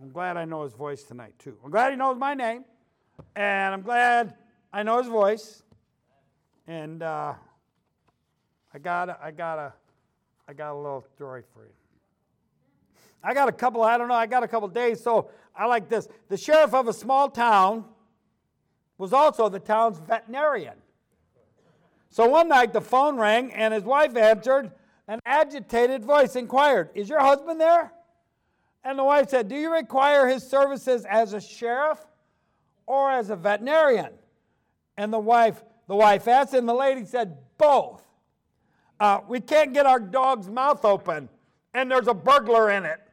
I'm glad I know his voice tonight, too. I'm glad he knows my name, and I'm glad I know his voice. And I got a little story for you. I got a couple days, so I like this. The sheriff of a small town was also the town's veterinarian. So one night the phone rang, and his wife answered. An agitated voice inquired, "Is your husband there?" And the wife said, "Do you require his services as a sheriff or as a veterinarian?" And the wife asked, and the lady said, "Both. We can't get our dog's mouth open, and there's a burglar in it."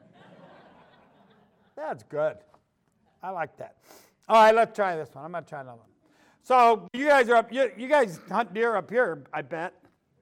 That's good. I like that. All right, let's try this one. I'm going to try another one. So you guys are up. You guys hunt deer up here, I bet.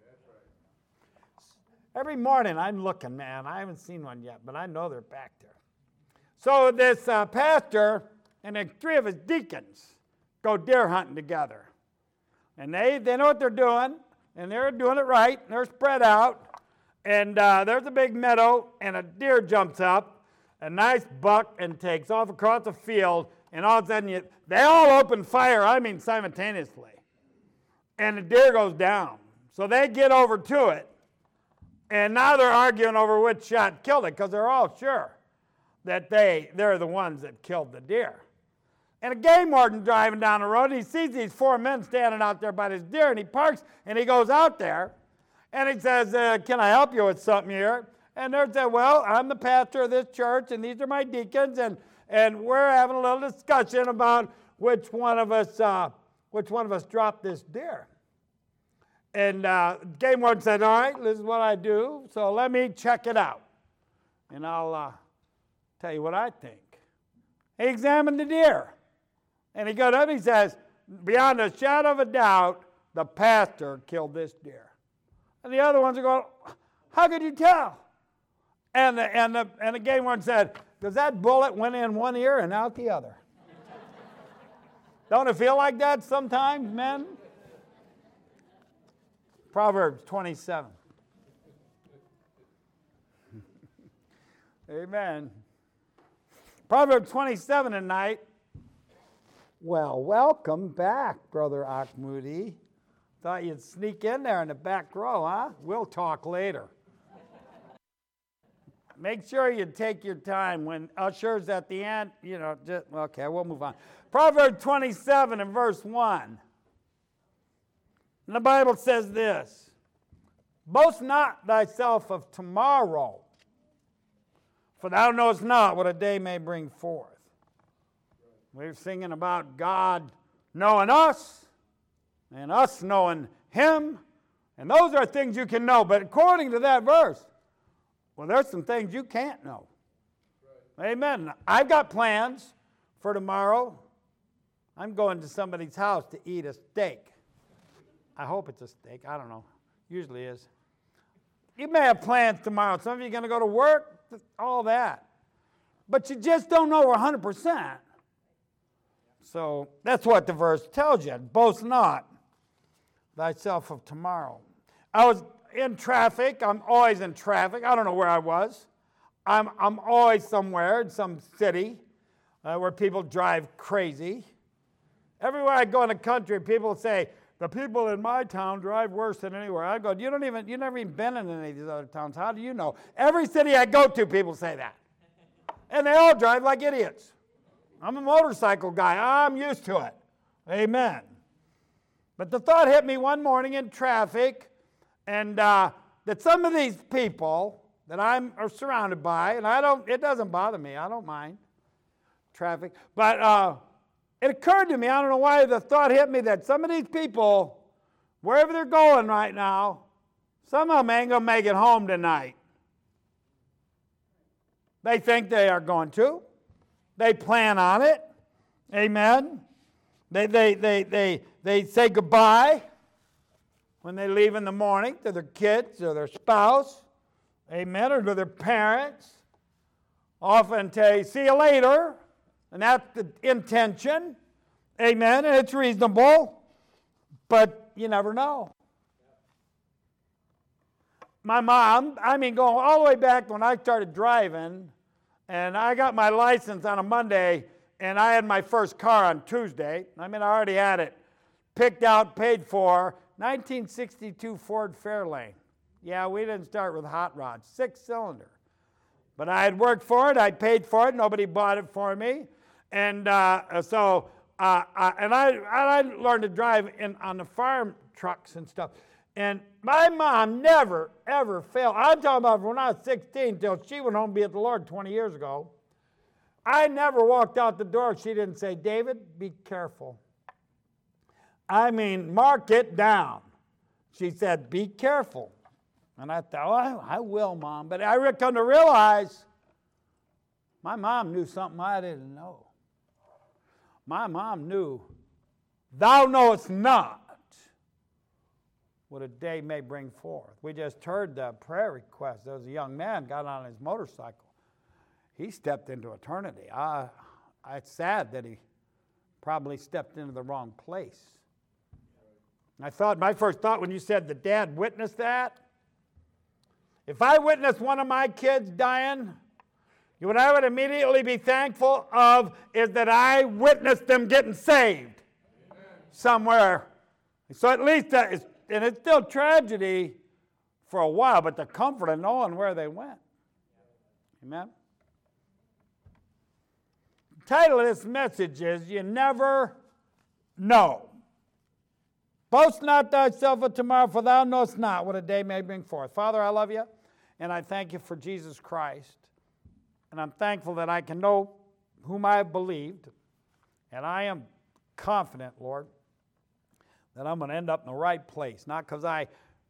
Every morning I'm looking, man. I haven't seen one yet, but I know they're back there. So this pastor and then 3 of his deacons go deer hunting together. And they know what they're doing, and they're doing it right. And they're spread out, and there's a big meadow, and a deer jumps up, a nice buck, and takes off across the field. And all of a sudden, they all open fire, simultaneously. And the deer goes down. So they get over to it. And now they're arguing over which shot killed it, because they're all sure that they're the ones that killed the deer. And a game warden driving down the road, and he sees these 4 men standing out there by this deer, and he parks, and he goes out there, and he says, "Can I help you with something here?" And they said, "Well, I'm the pastor of this church, and these are my deacons, and we're having a little discussion about which one of us dropped this deer." And game warden said, "All right, this is what I do, so let me check it out, and I'll tell you what I think." He examined the deer, and he got up and he says, "Beyond a shadow of a doubt, the pastor killed this deer." And the other ones are going, "How could you tell?" And the game warden said, "Because that bullet went in one ear and out the other." Don't it feel like that sometimes, men? Proverbs 27. Amen. Proverbs 27 tonight. Well, welcome back, Brother Akmudi. Thought you'd sneak in there in the back row, huh? We'll talk later. Make sure you take your time. When ushers at the end, okay, we'll move on. Proverbs 27 and verse 1. And the Bible says this: "Boast not thyself of tomorrow, for thou knowest not what a day may bring forth." We're singing about God knowing us and us knowing Him, and those are things you can know. But according to that verse, well, there's some things you can't know. Right. Amen. I've got plans for tomorrow. I'm going to somebody's house to eat a steak. I hope it's a steak. I don't know. Usually is. You may have plans tomorrow. Some of you are going to go to work, all that. But you just don't know 100%. So that's what the verse tells you. "Boast not thyself of tomorrow." I was in traffic. I'm always in traffic. I don't know where I was. I'm always somewhere in some city where people drive crazy. Everywhere I go in the country, people say, "The people in my town drive worse than anywhere." I go, "You've never even been in any of these other towns. How do you know?" Every city I go to, people say that. And they all drive like idiots. I'm a motorcycle guy. I'm used to it. Amen. But the thought hit me one morning in traffic, and that some of these people that I'm surrounded by, and it doesn't bother me. I don't mind traffic. But it occurred to me, I don't know why the thought hit me, that some of these people, wherever they're going right now, some of them ain't going to make it home tonight. They think they are going to. They plan on it. Amen. They say goodbye when they leave in the morning to their kids or their spouse. Amen. Or to their parents. Often say, "See you later." And that's the intention. Amen. And it's reasonable. But you never know. My mom, going all the way back when I started driving, And I got my license on a Monday, and I had my first car on Tuesday. I mean, I already had it picked out, paid for. 1962 Ford Fairlane. Yeah, we didn't start with hot rods, 6-cylinder. But I had worked for it. I paid for it. Nobody bought it for me. And so I learned to drive on the farm trucks and stuff. And my mom never, ever failed. I'm talking about when I was 16 till she went home to be with the Lord 20 years ago. I never walked out the door. She didn't say, David, be careful. I mean, mark it down. She said, be careful. And I thought, oh, I will, Mom. But I come to realize my mom knew something I didn't know. My mom knew, thou knowest not what a day may bring forth. We just heard the prayer request. There was a young man got on his motorcycle. He stepped into eternity. It's sad that he probably stepped into the wrong place. My first thought when you said the dad witnessed that, if I witnessed one of my kids dying, what I would immediately be thankful of is that I witnessed them getting saved somewhere. So at least, and it's still tragedy for a while, but the comfort of knowing where they went. Amen? The title of this message is, You Never Know. Boast not thyself of tomorrow, for thou knowest not what a day may bring forth. Father, I love you, and I thank you for Jesus Christ. And I'm thankful that I can know whom I have believed. And I am confident, Lord, that I'm going to end up in the right place. Not because I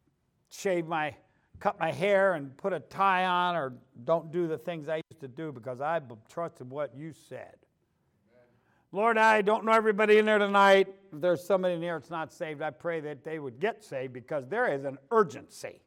cut my hair and put a tie on or don't do the things I used to do, because I trusted what you said. Lord, I don't know everybody in there tonight. If there's somebody in here that's not saved, I pray that they would get saved, because there is an urgency.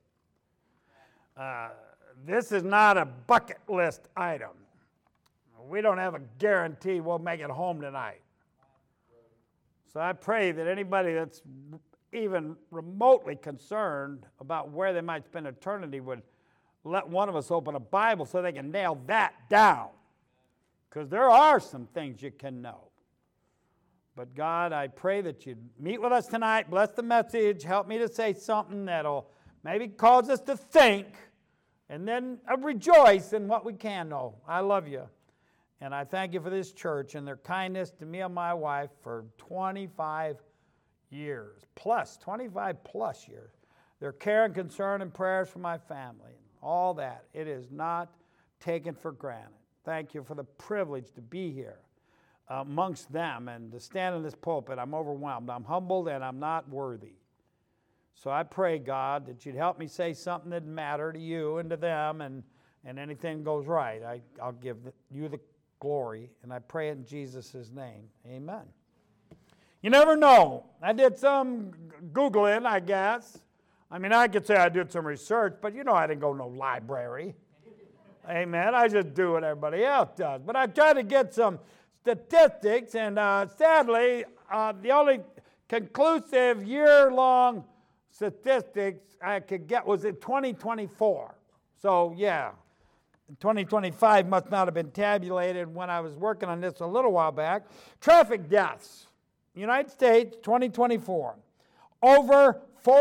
This is not a bucket list item. We don't have a guarantee we'll make it home tonight. So I pray that anybody that's even remotely concerned about where they might spend eternity would let one of us open a Bible so they can nail that down. Because there are some things you can know. But God, I pray that you'd meet with us tonight, bless the message, help me to say something that'll maybe cause us to think, and then rejoice in what we can know. I love you. And I thank you for this church and their kindness to me and my wife for 25 years, 25 plus years. Their care and concern and prayers for my family, all that. It is not taken for granted. Thank you for the privilege to be here amongst them and to stand in this pulpit. I'm overwhelmed. I'm humbled and I'm not worthy. So I pray, God, that you'd help me say something that matter to you and to them, and anything goes right. I'll give you the glory, and I pray it in Jesus' name. Amen. You never know. I did some Googling, I guess. I mean, I could say I did some research, but you know I didn't go to no library. Amen. I just do what everybody else does. But I tried to get some statistics, and sadly, the only conclusive year-long statistics I could get was in 2024. So, yeah, 2025 must not have been tabulated when I was working on this a little while back. Traffic deaths, United States, 2024. Over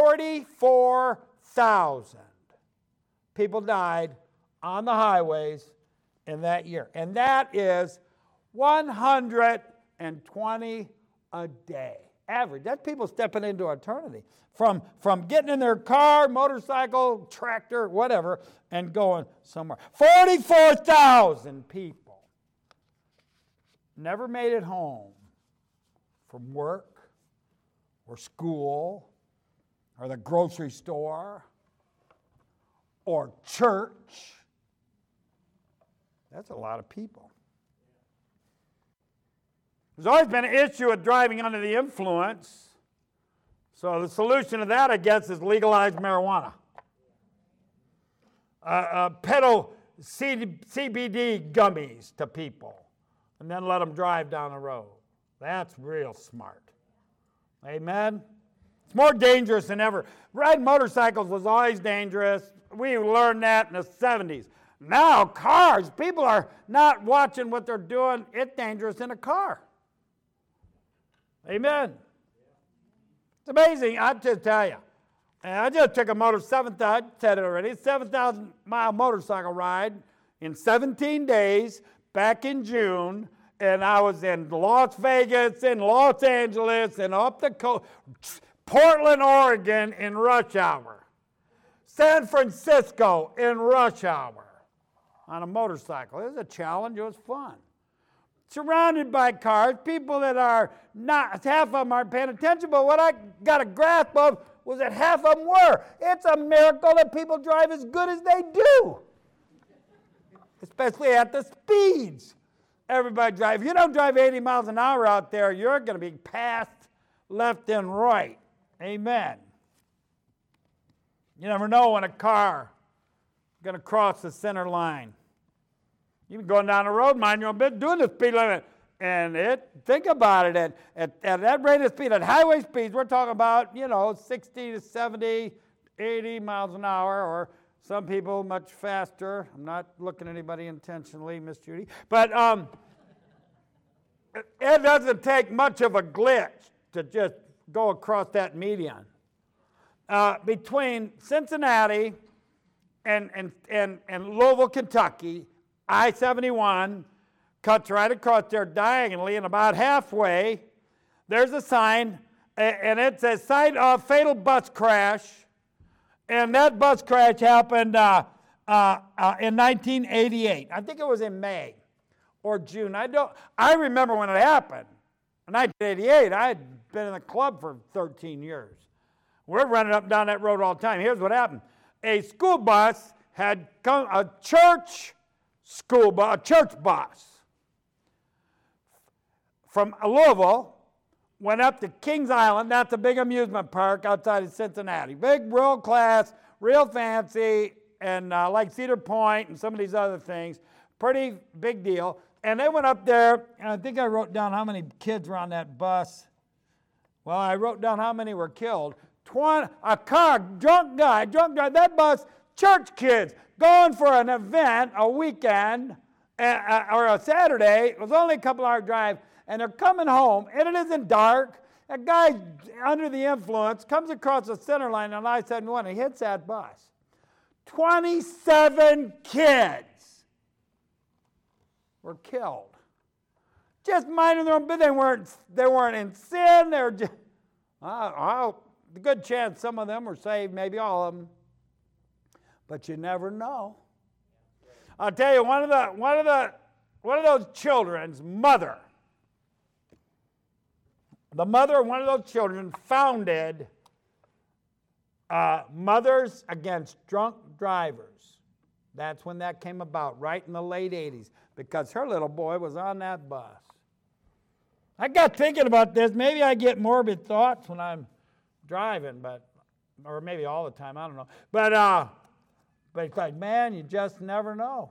44,000 people died on the highways in that year. And that is 120 a day. Average. That's people stepping into eternity. From getting in their car, motorcycle, tractor, whatever, and going somewhere. 44,000 people never made it home from work or school or the grocery store or church. That's a lot of people. There's always been an issue with driving under the influence. So the solution to that, I guess, is legalize marijuana. Peddle CBD gummies to people and then let them drive down the road. That's real smart. Amen? It's more dangerous than ever. Riding motorcycles was always dangerous. We learned that in the 70s. Now, cars, people are not watching what they're doing. It's dangerous in a car. Amen. It's amazing. I just tell you. And I just took a 7,000-mile motorcycle ride in 17 days back in June. And I was in Las Vegas, in Los Angeles, and up the coast, Portland, Oregon in rush hour. San Francisco in rush hour on a motorcycle. It was a challenge. It was fun. Surrounded by cars, people that are not, half of them aren't paying attention, but what I got a grasp of was that half of them were. It's a miracle that people drive as good as they do, especially at the speeds everybody drives. If you don't drive 80 miles an hour out there, you're going to be passed left and right. Amen. You never know when a car is going to cross the center line. You've been going down the road, mind your own business, doing the speed limit. And think about it, at that rate of speed, at highway speeds, we're talking about, 60 to 70, 80 miles an hour, or some people much faster. I'm not looking at anybody intentionally, Miss Judy. But it doesn't take much of a glitch to just go across that median. Between Cincinnati and Louisville, Kentucky, I-71 cuts right across there diagonally, and about halfway, there's a sign, and it says, site of fatal bus crash. And that bus crash happened in 1988. I think it was in May or June. I remember when it happened. In 1988, I had been in the club for 13 years. We're running up and down that road all the time. Here's what happened. A school bus had come, a church bus from Louisville went up to Kings Island. That's a big amusement park outside of Cincinnati. Big, real class, real fancy, and like Cedar Point and some of these other things. Pretty big deal. And they went up there, and I think I wrote down how many kids were on that bus. Well, I wrote down how many were killed. A car, drunk guy, that bus, church kids, going for an event, a weekend, or a Saturday. It was only a couple hour drive, and they're coming home, and it isn't dark. A guy under the influence comes across the center line on I-71, and he hits that bus. 27 kids were killed. Just minding their own business. They weren't in sin. They were just, a good chance some of them were saved, maybe all of them. But you never know. I'll tell you, one of those children's mother, the mother of one of those children founded Mothers Against Drunk Drivers. That's when that came about, right in the late 80s, because her little boy was on that bus. I got thinking about this. Maybe I get morbid thoughts when I'm driving, or maybe all the time, I don't know. But it's like, man, you just never know.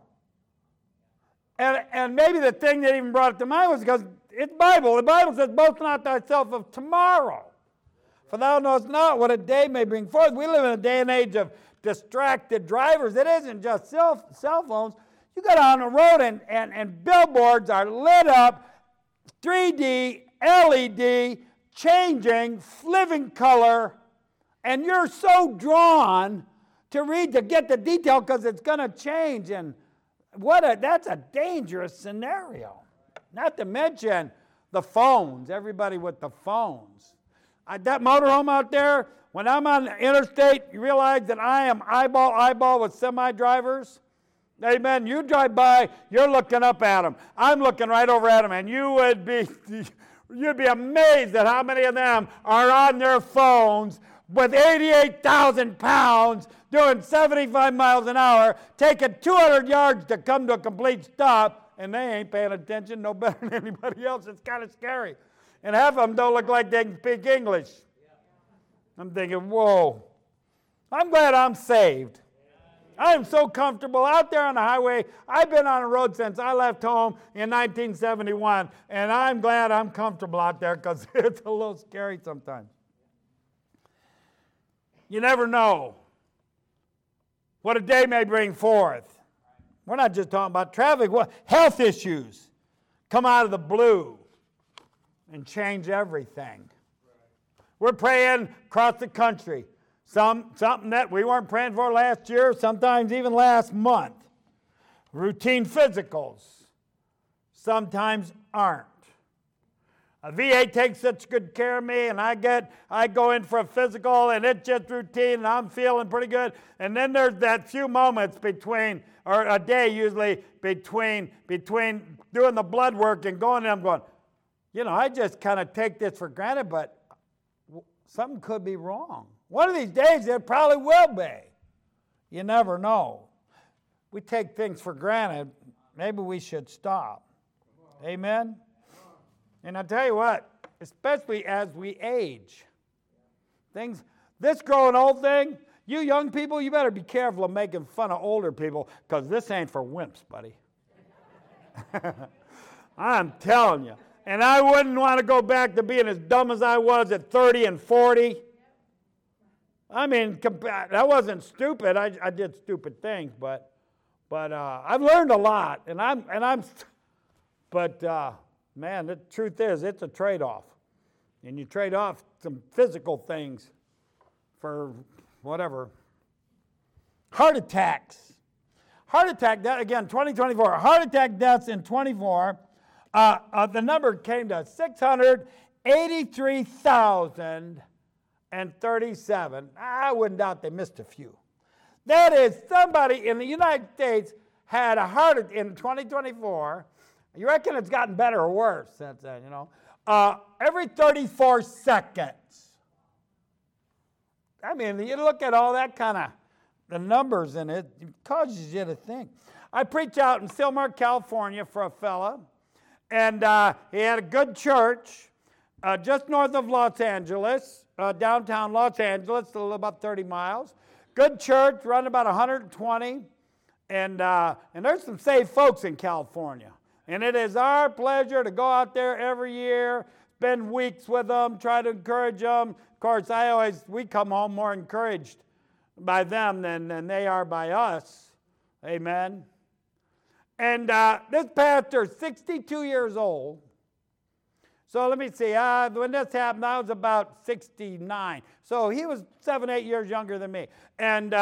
And maybe the thing that even brought it to mind was because it's Bible. The Bible says, boast not thyself of tomorrow, for thou knowest not what a day may bring forth. We live in a day and age of distracted drivers. It isn't just cell phones. You go down the road and billboards are lit up, 3D, LED, changing, living color, and you're so drawn to get the detail because it's going to change. And that's a dangerous scenario. Not to mention the phones, everybody with the phones. That motorhome out there, when I'm on the interstate, you realize that I am eyeball with semi-drivers. Amen. You drive by, you're looking up at them. I'm looking right over at them, and you'd be amazed at how many of them are on their phones with 88,000 pounds, doing 75 miles an hour, taking 200 yards to come to a complete stop, and they ain't paying attention no better than anybody else. It's kind of scary. And half of them don't look like they can speak English. I'm thinking, whoa. I'm glad I'm saved. I am so comfortable out there on the highway. I've been on the road since I left home in 1971, and I'm glad I'm comfortable out there because it's a little scary sometimes. You never know what a day may bring forth. We're not just talking about traffic. Health issues come out of the blue and change everything. We're praying across the country. Something that we weren't praying for last year, sometimes even last month. Routine physicals sometimes aren't. A VA takes such good care of me, and I go in for a physical, and it's just routine, and I'm feeling pretty good. And then there's that few moments between, or a day usually, between doing the blood work and going, and I'm going, I just kind of take this for granted, but something could be wrong. One of these days, it probably will be. You never know. We take things for granted. Maybe we should stop. Amen? And I tell you what, especially as we age, this growing old thing, you young people, you better be careful of making fun of older people, because this ain't for wimps, buddy. I'm telling you. And I wouldn't want to go back to being as dumb as I was at 30 and 40. I mean, that wasn't stupid. I did stupid things, but I've learned a lot, man, the truth is, it's a trade-off, and you trade off some physical things for whatever. Heart attacks. Heart attack, again, 2024. Heart attack deaths in 24. The number came to 683,037. I wouldn't doubt they missed a few. That is, somebody in the United States had a heart attack in 2024. You reckon it's gotten better or worse since then, every 34 seconds. I mean, you look at all that kind of, the numbers in it, it causes you to think. I preached out in Sylmar, California for a fella, and he had a good church just north of Los Angeles, downtown Los Angeles, about 30 miles. Good church, run about 120, and there's some saved folks in California. And it is our pleasure to go out there every year, spend weeks with them, try to encourage them. Of course, we come home more encouraged by them than they are by us. Amen. And this pastor is 62 years old. So let me see, when this happened, I was about 69. So he was 7-8 years younger than me. And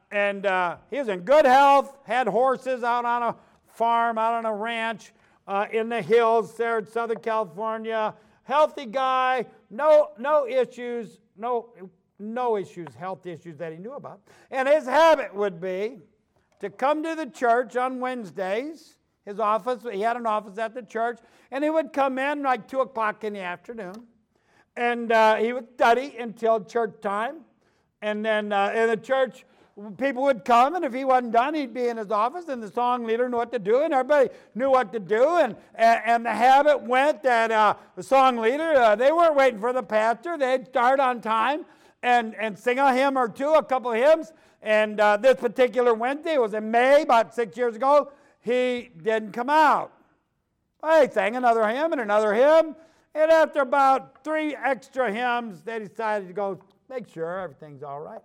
he was in good health, had horses out on a farm, out on a ranch in the hills there in Southern California. Healthy guy, no issues, no issues, health issues that he knew about. And his habit would be to come to the church on Wednesdays. His office, he had an office at the church, and he would come in like 2 o'clock in the afternoon, and he would study until church time. And then in the church, people would come, and if he wasn't done, he'd be in his office, and the song leader knew what to do, and everybody knew what to do. And the habit went that the song leader, they weren't waiting for the pastor. They'd start on time and sing a hymn or two, a couple of hymns. And this particular Wednesday, it was in May, about 6 years ago, he didn't come out. They sang another hymn and another hymn, and after about 3 extra hymns, they decided to go make sure everything's all right.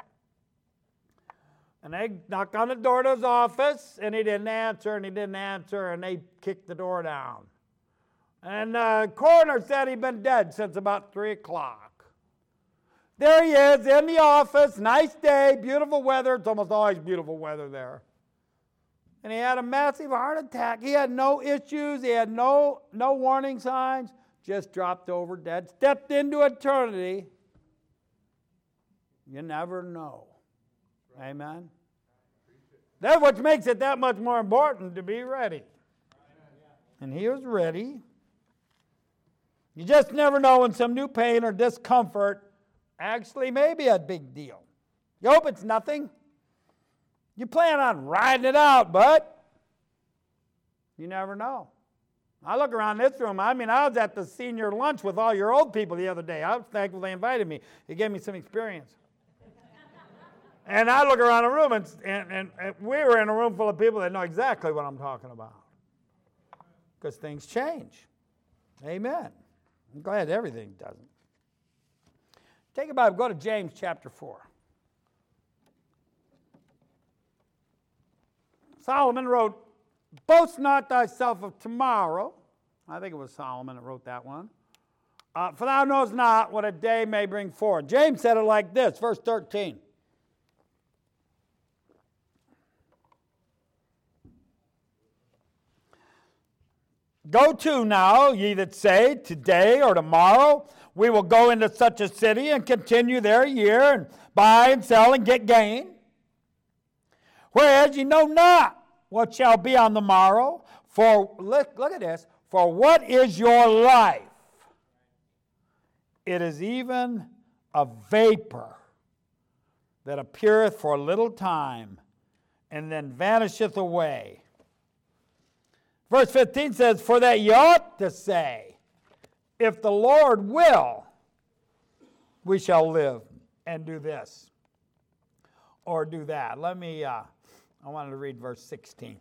And they knocked on the door to his office, and he didn't answer, and they kicked the door down. And the coroner said he'd been dead since about 3 o'clock. There he is in the office, nice day, beautiful weather. It's almost always beautiful weather there. And he had a massive heart attack. He had no issues. He had no warning signs. Just dropped over dead. Stepped into eternity. You never know. Amen? That's what makes it that much more important to be ready. And he was ready. You just never know when some new pain or discomfort actually may be a big deal. You hope it's nothing. You plan on riding it out, but you never know. I look around this room. I was at the senior lunch with all your old people the other day. I was thankful they invited me. It gave me some experience. And I look around the room, and we were in a room full of people that know exactly what I'm talking about. Because things change. Amen. I'm glad everything doesn't. Take a Bible, go to James chapter 4. Solomon wrote, boast not thyself of tomorrow. I think it was Solomon that wrote that one. For thou knowest not what a day may bring forth. James said it like this, verse 13. Go to now, ye that say, today or tomorrow, we will go into such a city and continue there a year and buy and sell and get gain. Whereas ye know not what shall be on the morrow. For, look at this, for what is your life? It is even a vapor that appeareth for a little time and then vanisheth away. Verse 15 says, for that ye ought to say, if the Lord will, we shall live and do this or do that. I wanted to read verse 16.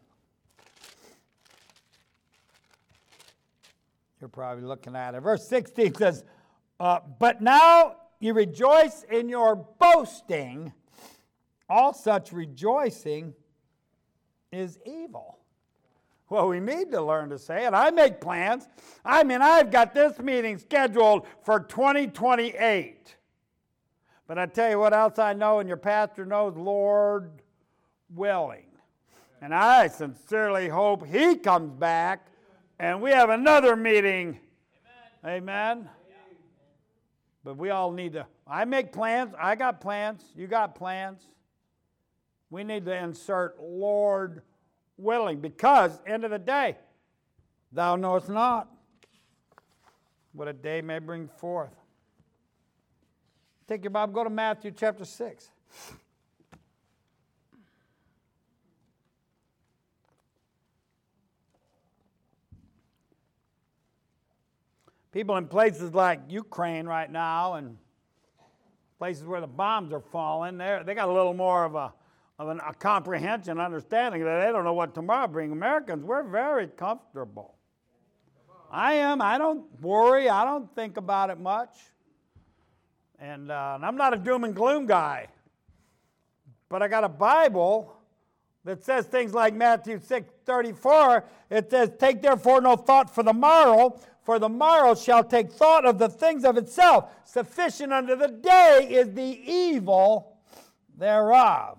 You're probably looking at it. Verse 16 says, but now you rejoice in your boasting. All such rejoicing is evil. Well, we need to learn to say it. I make plans. I've got this meeting scheduled for 2028. But I tell you what else I know, and your pastor knows, Lord willing. And I sincerely hope he comes back and we have another meeting. Amen. But we all need to. I make plans. I got plans. You got plans. We need to insert Lord willing, because end of the day, thou knowest not what a day may bring forth. Take your Bible, go to Matthew chapter 6. People in places like Ukraine right now and places where the bombs are falling, they got a little more of a comprehension, understanding that they don't know what tomorrow brings. Americans, we're very comfortable. I am. I don't worry. I don't think about it much. And I'm not a doom and gloom guy. But I got a Bible that says things like Matthew 6:34. It says, take therefore no thought for the morrow shall take thought of the things of itself. Sufficient unto the day is the evil thereof.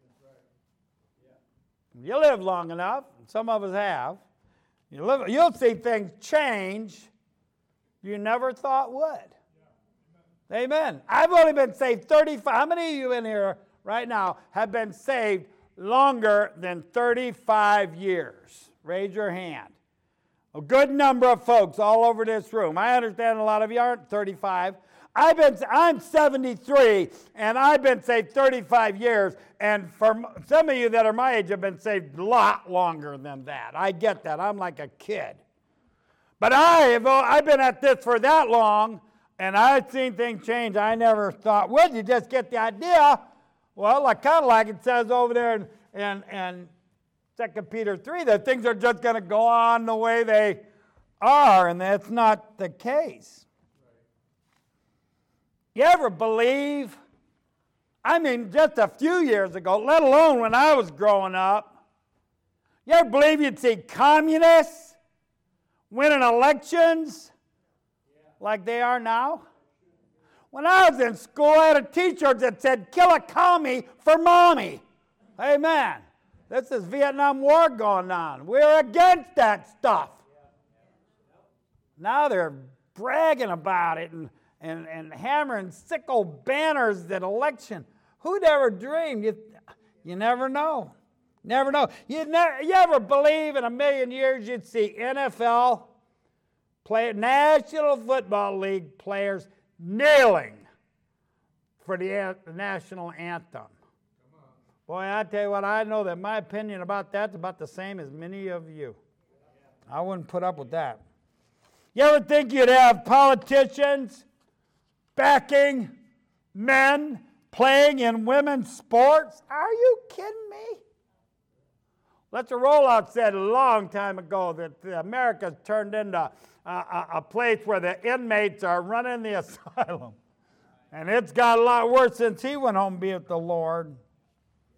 You live long enough, some of us have, you'll see things change you never thought would. Amen. I've only been saved 35. How many of you in here right now have been saved longer than 35 years? Raise your hand. A good number of folks all over this room. I understand a lot of you aren't 35. I'm 73, and I've been saved 35 years, and for some of you that are my age have been saved a lot longer than that. I get that. I'm like a kid. But I've been at this for that long, and I've seen things change. I never thought, well, you just get the idea. Well, kind of like it says over there in 2 Peter 3, that things are just going to go on the way they are, and that's not the case. You ever believe, just a few years ago, let alone when I was growing up, you ever believe you'd see communists winning elections like they are now? When I was in school, I had a teacher that said, kill a commie for mommy. Amen. This is Vietnam War going on. We're against that stuff. Now they're bragging about it and hammering sickle banners at election. Who'd ever dream? You never know. Never know. You ever believe in a million years you'd see NFL National Football League players kneeling for the national anthem? Boy, I tell you what, I know that my opinion about that's about the same as many of you. I wouldn't put up with that. You ever think you'd have politicians backing men playing in women's sports? Are you kidding me? Lester Roloff said a long time ago that America's turned into a place where the inmates are running the asylum. And it's got a lot worse since he went home to be with the Lord.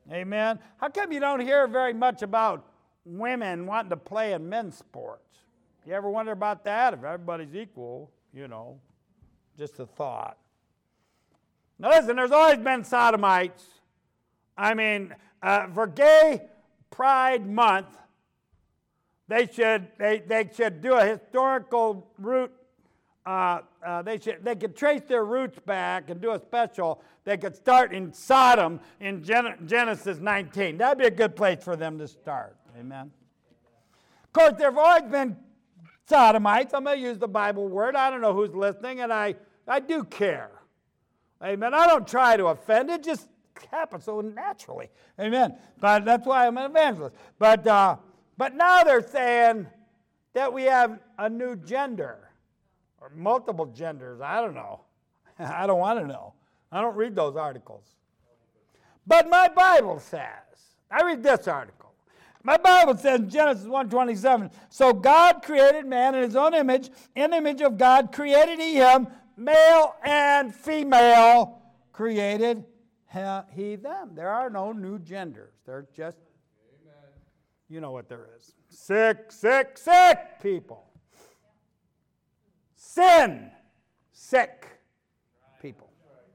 Amen. How come you don't hear very much about women wanting to play in men's sports? You ever wonder about that? If everybody's equal, just a thought. Now listen, there's always been sodomites. I mean, for Gay Pride Month, they should do a historical root. They could trace their roots back and do a special. They could start in Sodom in Genesis 19. That'd be a good place for them to start. Amen. Of course, there have always been sodomites. I'm going to use the Bible word. I don't know who's listening, and I do care. Amen. I don't try to offend. It just happens so naturally. Amen. But that's why I'm an evangelist. But now they're saying that we have a new gender or multiple genders. I don't know. I don't want to know. I don't read those articles. But my Bible says, I read this article. My Bible says in Genesis 1:27, so God created man in his own image. In the image of God created he him. Male and female created he them. There are no new genders. They're just, you know what there is. Sick people. Sin, sick people.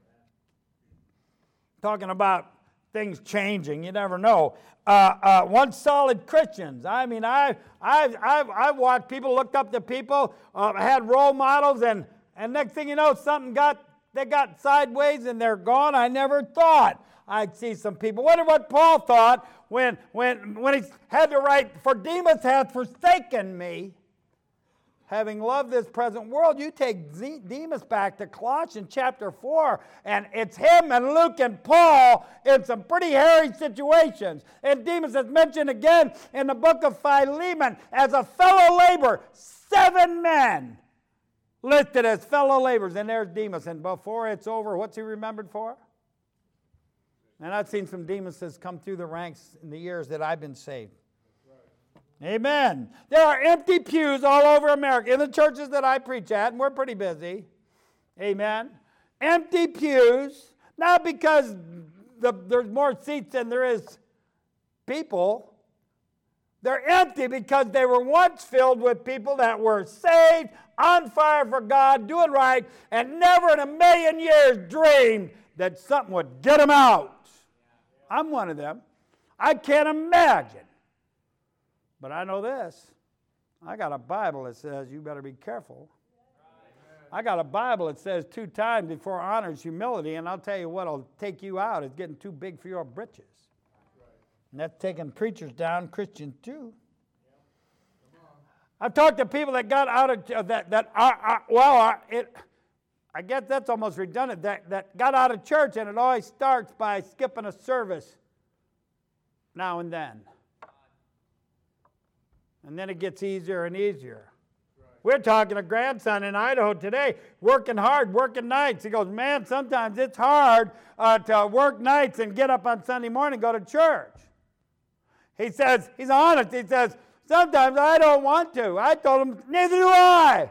Talking about things changing, you never know. Once solid Christians. I mean, I've watched people, looked up to people, had role models, and next thing you know, they got sideways and they're gone. I never thought I'd see some people. Wonder what Paul thought when he had to write, for Demas hath forsaken me, having loved this present world. You take Demas back to Colossians chapter 4, and it's him and Luke and Paul in some pretty hairy situations. And Demas is mentioned again in the book of Philemon as a fellow laborer. 7 men listed as fellow laborers, and there's Demas. And before it's over, what's he remembered for? And I've seen some Demases come through the ranks in the years that I've been saved. Amen. There are empty pews all over America in the churches that I preach at, and we're pretty busy. Amen. Empty pews, not because there's more seats than there is people. They're empty because they were once filled with people that were saved, on fire for God, doing right, and never in a million years dreamed that something would get them out. I'm one of them. I can't imagine. But I know this. I got a Bible that says you better be careful. I got a Bible that says 2 times before honor is humility, and I'll tell you what'll take you out is getting too big for your britches. And that's taking preachers down, Christians too. I've talked to people that got out of I guess that's almost redundant, that got out of church, and it always starts by skipping a service now and then. And then it gets easier and easier. We're talking to a grandson in Idaho today, working hard, working nights. He goes, man, sometimes it's hard to work nights and get up on Sunday morning and go to church. He says, he's honest, he says, sometimes I don't want to. I told him, neither do I.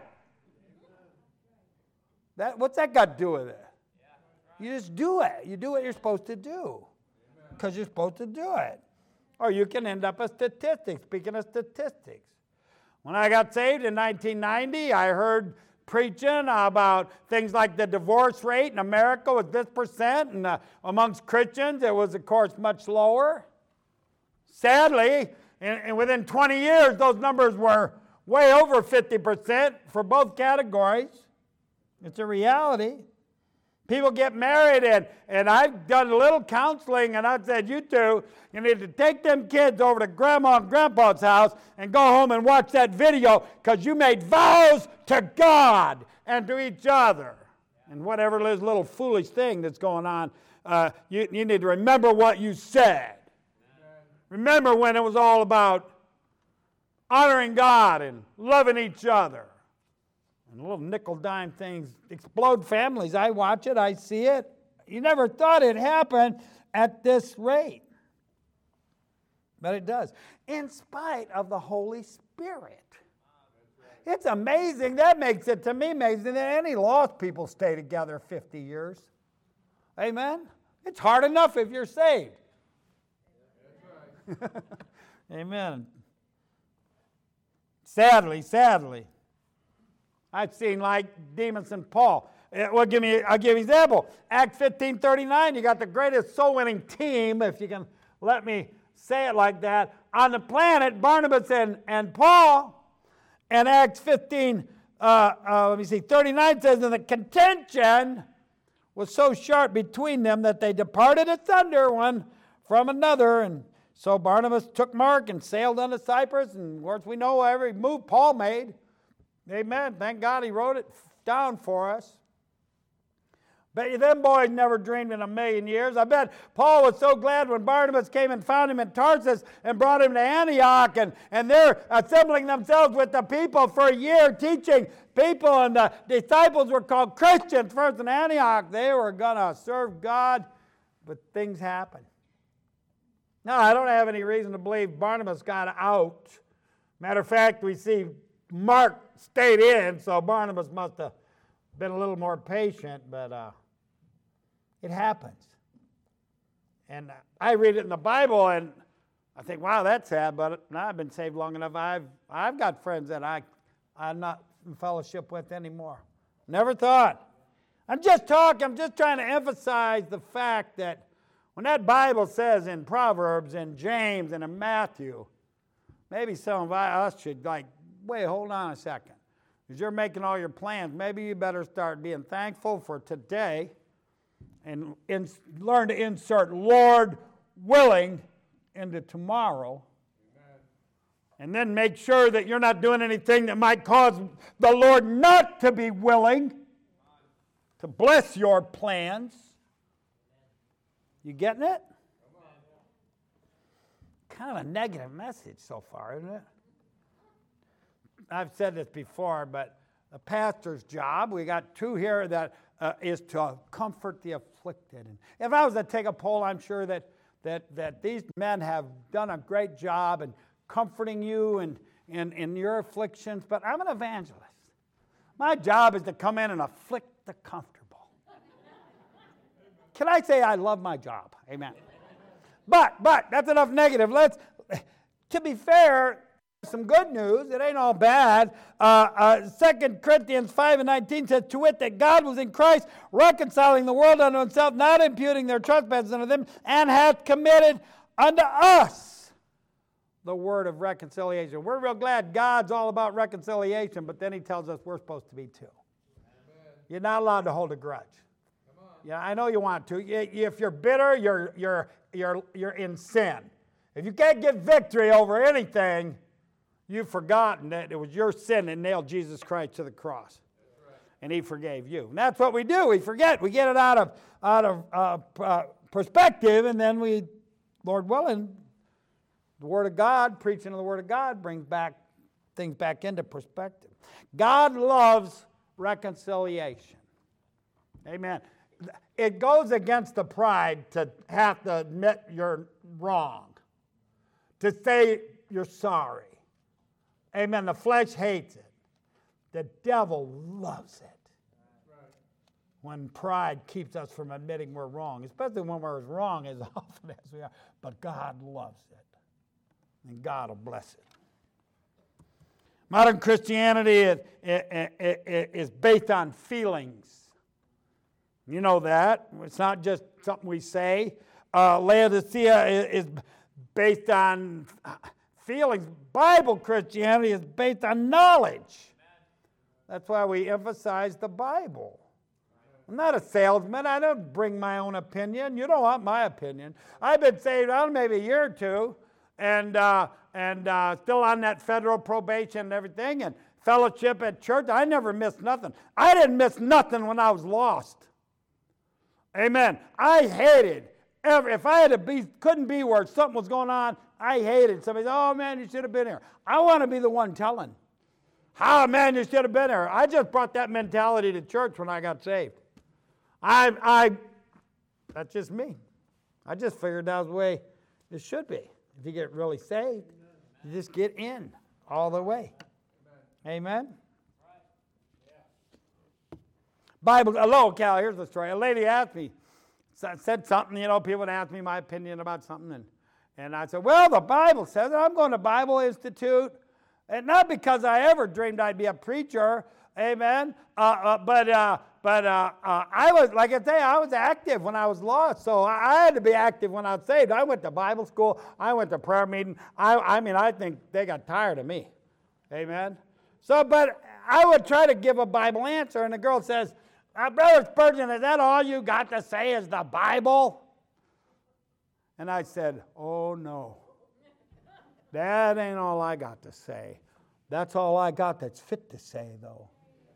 What's that got to do with it? You just do it. You do what you're supposed to do because you're supposed to do it. Or you can end up a statistic. Speaking of statistics, when I got saved in 1990, I heard preaching about things like the divorce rate in America was this percent, and amongst Christians it was, of course, much lower. Sadly, within 20 years, those numbers were way over 50% for both categories. It's a reality. People get married, and I've done a little counseling, and I've said, you two, you need to take them kids over to Grandma and Grandpa's house and go home and watch that video because you made vows to God and to each other. And whatever this little foolish thing that's going on, you need to remember what you said. Remember when it was all about honoring God and loving each other. And little nickel-dime things explode families. I watch it. I see it. You never thought it happened at this rate. But it does. In spite of the Holy Spirit. It's amazing. That makes it, to me, amazing that any lost people stay together 50 years. Amen? It's hard enough if you're saved. Amen. Sadly. I've seen like Demas and Paul. I'll give you an example. Acts 15:39, you got the greatest soul-winning team, if you can let me say it like that, on the planet, Barnabas and Paul. And Acts 39 says, and the contention was so sharp between them that they departed asunder one from another. And so Barnabas took Mark and sailed unto Cyprus. And of course, we know every move Paul made. Amen. Thank God he wrote it down for us. Bet them boys never dreamed in a million years. I bet Paul was so glad when Barnabas came and found him in Tarsus and brought him to Antioch, and they're assembling themselves with the people for a year, teaching people, and the disciples were called Christians first in Antioch. They were going to serve God, but things happened. Now, I don't have any reason to believe Barnabas got out. Matter of fact, we see Mark stayed in, so Barnabas must have been a little more patient, but it happens. And I read it in the Bible, and I think, wow, that's sad, but I've been saved long enough. I've got friends that I'm not in fellowship with anymore. Never thought. I'm just trying to emphasize the fact that when that Bible says in Proverbs and James and in Matthew, maybe some of us should wait, hold on a second. As you're making all your plans, maybe you better start being thankful for today and learn to insert Lord willing into tomorrow. Amen. And then make sure that you're not doing anything that might cause the Lord not to be willing to bless your plans. You getting it? Kind of a negative message so far, isn't it? I've said this before, but a pastor's job, we got two here that is to comfort the afflicted. And if I was to take a poll, I'm sure that these men have done a great job in comforting you and in your afflictions, but I'm an evangelist. My job is to come in and afflict the comfortable. Can I say I love my job? Amen. But that's enough negative. To be fair, some good news. It ain't all bad. 2 Corinthians 5:19 says, to wit, that God was in Christ, reconciling the world unto himself, not imputing their trespasses unto them, and hath committed unto us the word of reconciliation. We're real glad God's all about reconciliation, but then he tells us we're supposed to be too. Amen. You're not allowed to hold a grudge. Yeah, I know you want to. If you're bitter, you're in sin. If you can't get victory over anything, you've forgotten that it was your sin that nailed Jesus Christ to the cross. Right. And he forgave you. And that's what we do. We forget. We get it out of perspective, and then Lord willing, the Word of God, preaching of the Word of God brings things back into perspective. God loves reconciliation. Amen. It goes against the pride to have to admit you're wrong, to say you're sorry. Amen. The flesh hates it. The devil loves it. When pride keeps us from admitting we're wrong, especially when we're as wrong as often as we are. But God loves it. And God will bless it. Modern Christianity is based on feelings. You know that. It's not just something we say. Laodicea is based on feelings. Bible Christianity is based on knowledge. That's why we emphasize the Bible. I'm not a salesman. I don't bring my own opinion. You don't want my opinion. I've been saved maybe a year or two, and still on that federal probation and everything, and fellowship at church. I never missed nothing. I didn't miss nothing when I was lost. Amen. I hated if I had to couldn't be where something was going on. I hated somebody. Oh man, you should have been here. I want to be the one telling. How man, you should have been here. I just brought that mentality to church when I got saved. That's just me. I just figured that was the way it should be. If you get really saved, you just get in all the way. Amen. Bible, hello, Cal, here's the story. A lady asked me, said something, people would ask me my opinion about something, And I said, well, the Bible says it. I'm going to Bible Institute. And not because I ever dreamed I'd be a preacher, amen. But I was, like I say, I was active when I was lost. So I had to be active when I was saved. I went to Bible school. I went to prayer meeting. I think they got tired of me, amen. So, but I would try to give a Bible answer, and the girl says, Brother Spurgeon, is that all you got to say is the Bible? And I said, oh, no. That ain't all I got to say. That's all I got that's fit to say, though.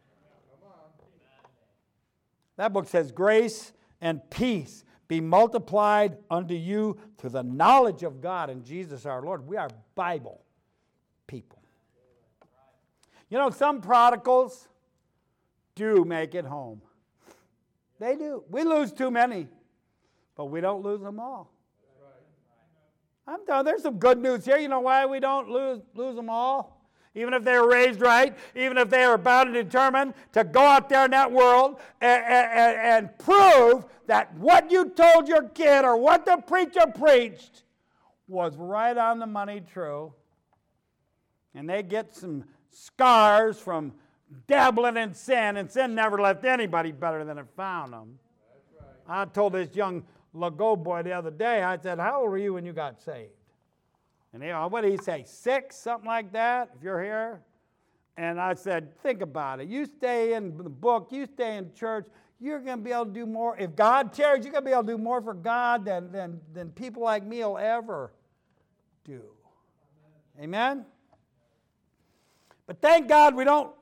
That book says, grace and peace be multiplied unto you through the knowledge of God and Jesus our Lord. We are Bible people. You know, some prodigals do make it home. They do. We lose too many, but we don't lose them all. I'm telling you, there's some good news here. You know why we don't lose them all? Even if they were raised right, even if they are bound and determined to go out there in that world and prove that what you told your kid or what the preacher preached was right on the money true. And they get some scars from dabbling in sin, and sin never left anybody better than it found them. That's right. I told this young Lago boy the other day, I said, how old were you when you got saved? And what did he say, 6, something like that, if you're here? And I said, think about it. You stay in the book, you stay in church, you're going to be able to do more. If God cares, you're going to be able to do more for God than people like me will ever do. Amen? But thank God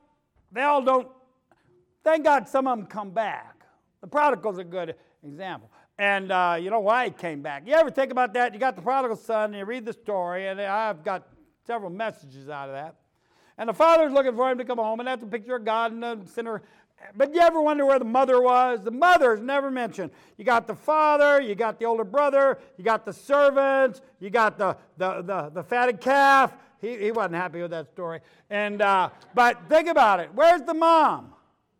thank God some of them come back. The prodigal's a good example. And you know why he came back. You ever think about that? You got the prodigal son, and you read the story, and I've got several messages out of that. And the father's looking for him to come home, and that's a picture of God and the sinner. But you ever wonder where the mother was? The mother's never mentioned. You got the father, you got the older brother, you got the servants, you got the fatted calf. He wasn't happy with that story. And but think about it. Where's the mom?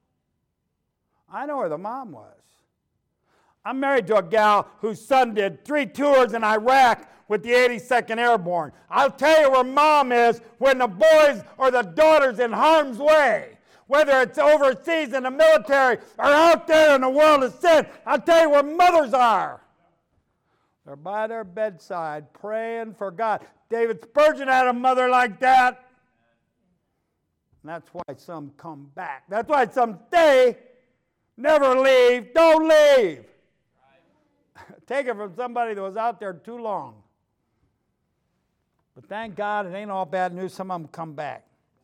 I know where the mom was. I'm married to a gal whose son did 3 tours in Iraq with the 82nd Airborne. I'll tell you where mom is when the boys or the daughter's in harm's way. Whether it's overseas in the military or out there in the world of sin, I'll tell you where mothers are. They're by their bedside praying for God. David Spurgeon had a mother like that. And that's why some come back. That's why some stay, never leave, don't leave. Take it from somebody that was out there too long. But thank God it ain't all bad news. Some of them come back.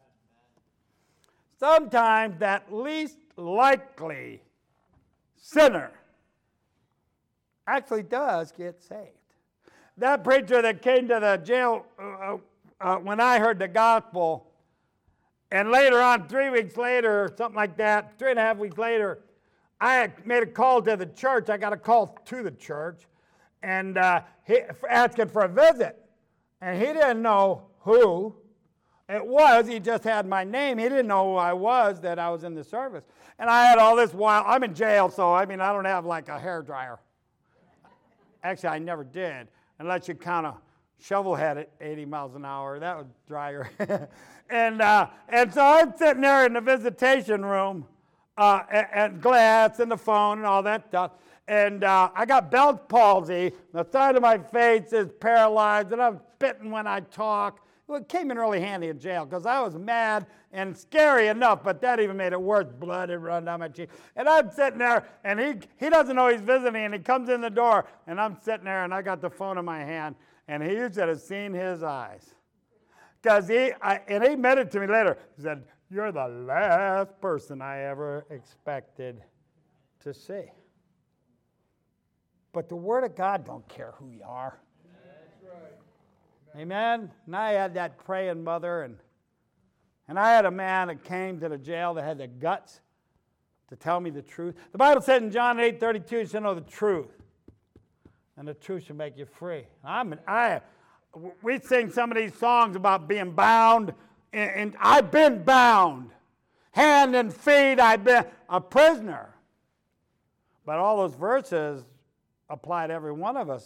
Sometimes that least likely sinner actually does get saved. That preacher that came to the jail when I heard the gospel, and later on, 3 weeks later, or something like that, 3.5 weeks later, I had made a call to the church. I got a call to the church, and asking for a visit. And he didn't know who it was. He just had my name. He didn't know who I was, that I was in the service. And I had all this while. I'm in jail, so I don't have like a hairdryer. Actually, I never did, unless you kind of shovel-head at 80 miles an hour. That was drier. and so I'm sitting there in the visitation room, and glass and the phone and all that stuff. And I got Bell's palsy. The side of my face is paralyzed, and I'm spitting when I talk. Well, it came in really handy in jail because I was mad and scary enough, but that even made it worse. Blood had run down my cheek. And I'm sitting there, and he doesn't know he's visiting, and he comes in the door, and I'm sitting there, and I got the phone in my hand, and he should have seen his eyes. Because he admitted to me later, he said, "You're the last person I ever expected to see." But the Word of God don't care who you are. That's right. Amen? And I had that praying mother, and I had a man that came to the jail that had the guts to tell me the truth. The Bible said in John 8:32, you should know the truth, and the truth should make you free. We sing some of these songs about being bound, and I've been bound. Hand and feet, I've been a prisoner. But all those verses apply to every one of us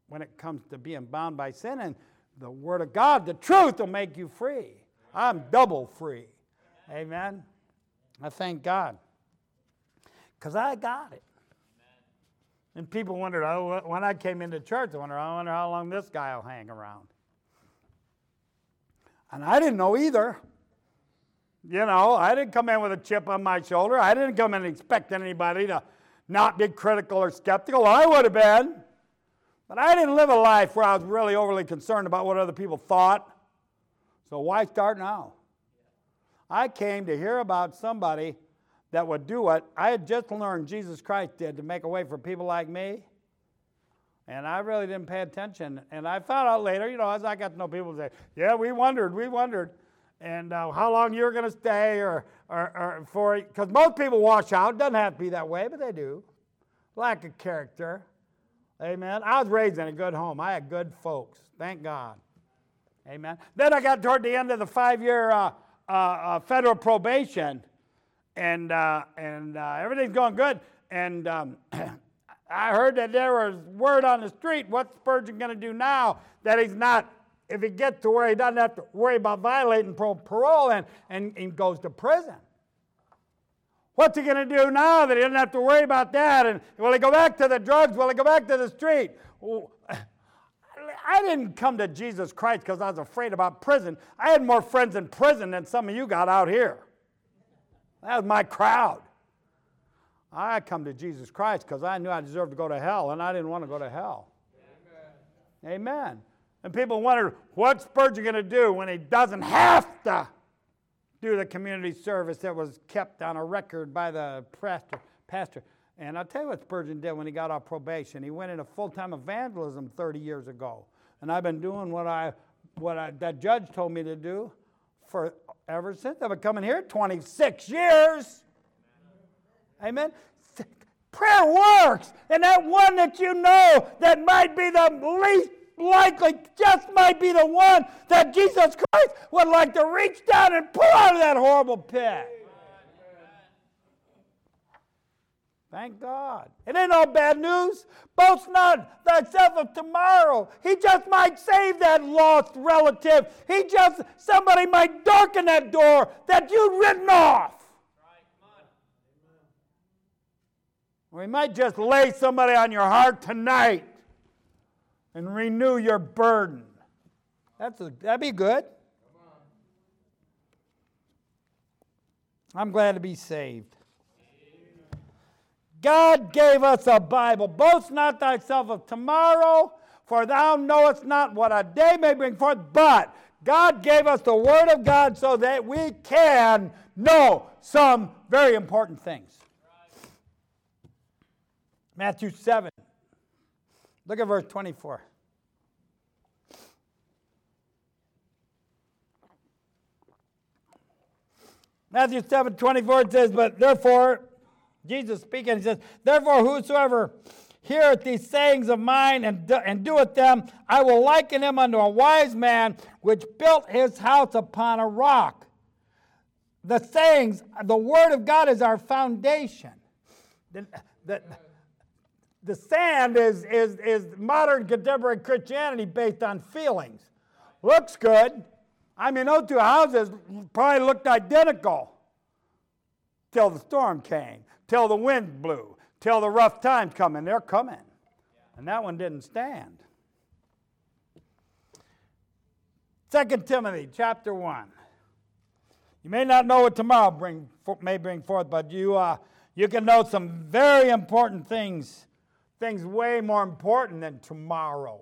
when it comes to being bound by sin. And the Word of God, the truth, will make you free. I'm double free. Amen. I thank God. Because I got it. And people wondered, when I came into church, I wonder how long this guy will hang around. And I didn't know either. You know, I didn't come in with a chip on my shoulder. I didn't come in expecting anybody to not be critical or skeptical. I would have been. But I didn't live a life where I was really overly concerned about what other people thought. So why start now? I came to hear about somebody that would do what I had just learned Jesus Christ did to make a way for people like me. And I really didn't pay attention. And I found out later, as I got to know people say, yeah, we wondered. And how long you were going to stay or for, because most people wash out. It doesn't have to be that way, but they do. Lack of character. Amen. I was raised in a good home. I had good folks. Thank God. Amen. Then I got toward the end of the 5-year federal probation. And everything's going good. And I heard that there was word on the street, what's Spurgeon going to do now that he's not, if he gets to where he doesn't have to worry about violating parole and goes to prison. What's he going to do now that he doesn't have to worry about that? And will he go back to the drugs? Will he go back to the street? I didn't come to Jesus Christ because I was afraid about prison. I had more friends in prison than some of you got out here. That was my crowd. I come to Jesus Christ because I knew I deserved to go to hell, and I didn't want to go to hell. Amen. Amen. And people wondered, what's Spurgeon going to do when he doesn't have to do the community service that was kept on a record by the pastor? And I'll tell you what Spurgeon did when he got off probation. He went into full-time evangelism 30 years ago. And I've been doing what that judge told me to do for ever since. I've been coming here 26 years. Amen. Prayer works. And that one that you know that might be the least likely, just might be the one that Jesus Christ would like to reach down and pull out of that horrible pit. Thank God. It ain't all bad news. Boast not thyself of tomorrow. He just might save that lost relative. Somebody might darken that door that you'd written off. Or he might just lay somebody on your heart tonight and renew your burden. That'd be good. I'm glad to be saved. God gave us a Bible. Boast not thyself of tomorrow, for thou knowest not what a day may bring forth. But God gave us the Word of God so that we can know some very important things. Matthew 7. Look at verse 24. Matthew 7:24, it says, but therefore, Jesus speaking, he says, therefore whosoever heareth these sayings of mine and doeth them, I will liken him unto a wise man which built his house upon a rock. The sayings, the Word of God is our foundation. The sand is modern contemporary Christianity based on feelings. Looks good. I mean, those two houses probably looked identical till the storm came, till the wind blew, till the rough times come, and they're coming. And that one didn't stand. 2 Timothy chapter 1. You may not know what tomorrow may bring forth, but you can know some very important things way more important than tomorrow.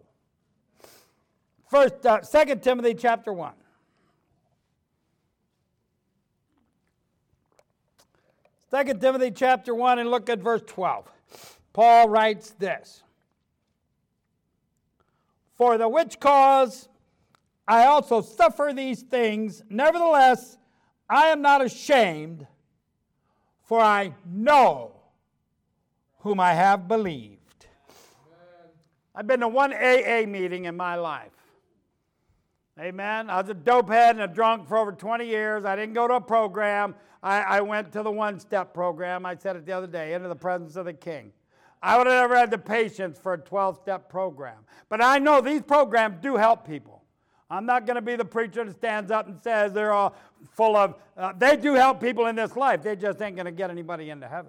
2 Timothy chapter 1. 2 Timothy chapter 1, and look at verse 12. Paul writes this. For the which cause I also suffer these things, nevertheless I am not ashamed, for I know whom I have believed. I've been to one AA meeting in my life. Amen. I was a dopehead and a drunk for over 20 years. I didn't go to a program. I went to the one-step program. I said it the other day, into the presence of the King. I would have never had the patience for a 12-step program. But I know these programs do help people. I'm not going to be the preacher that stands up and says they're all full of, they do help people in this life. They just ain't going to get anybody into heaven.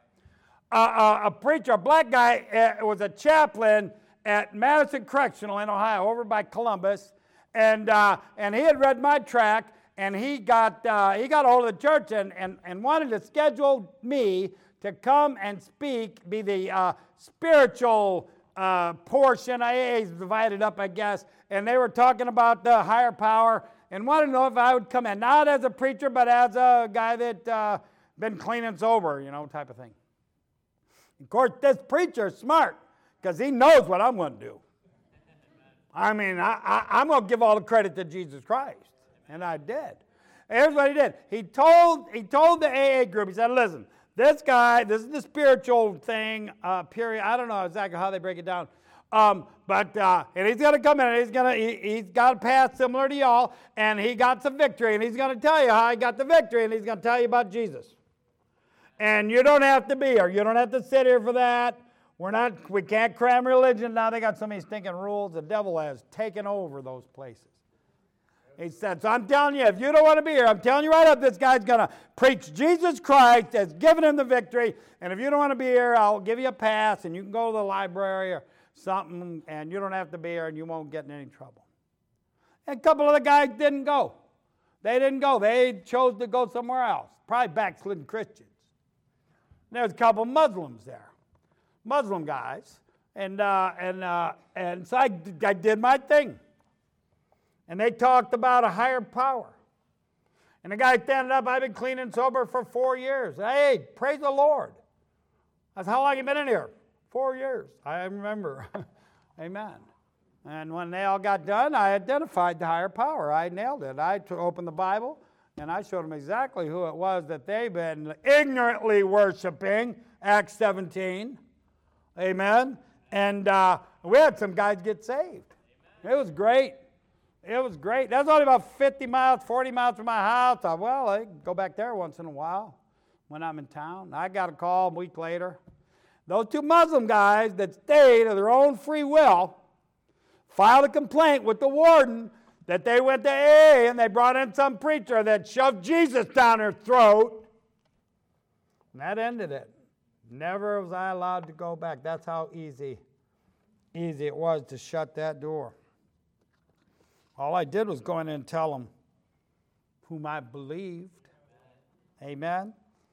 A preacher, a black guy, was a chaplain at Madison Correctional in Ohio, over by Columbus, and he had read my tract, and he got a hold of the church and wanted to schedule me to come and speak, be the spiritual portion. AA is divided up, I guess, and they were talking about the higher power and wanted to know if I would come in, not as a preacher, but as a guy that been clean and sober, type of thing. Of course, this preacher is smart because he knows what I'm going to do. I mean, I'm going to give all the credit to Jesus Christ, and I did. Here's what he did. He told the AA group, he said, listen, this guy, this is the spiritual thing, period. I don't know exactly how they break it down. And he's going to come in, and he's got a path similar to y'all, and he got some victory, and he's going to tell you how he got the victory, and he's going to tell you about Jesus. And you don't have to be here. You don't have to sit here for that. We can't cram religion. Now they got so many stinking rules. The devil has taken over those places. He said, so I'm telling you, if you don't want to be here, I'm telling you right up, this guy's going to preach Jesus Christ has given him the victory. And if you don't want to be here, I'll give you a pass, and you can go to the library or something, and you don't have to be here, and you won't get in any trouble. And a couple of the guys didn't go. They didn't go. They chose to go somewhere else, probably backslidden Christians. And there's a couple of Muslims there, Muslim guys. And so I did my thing. And they talked about a higher power. And the guy standing up, I've been clean and sober for 4 years. Hey, praise the Lord. That's how long you been in here? 4 years. I remember. Amen. And when they all got done, I identified the higher power. I nailed it. I opened the Bible, and I showed them exactly who it was that they've been ignorantly worshiping, Acts 17. Amen. And we had some guys get saved. It was great. It was great. That was only about 50 miles, 40 miles from my house. I go back there once in a while when I'm in town. I got a call a week later. Those two Muslim guys that stayed of their own free will filed a complaint with the warden that they went to AA and they brought in some preacher that shoved Jesus down their throat. And that ended it. Never was I allowed to go back. That's how easy it was to shut that door. All I did was go in and tell them whom I believed. Amen.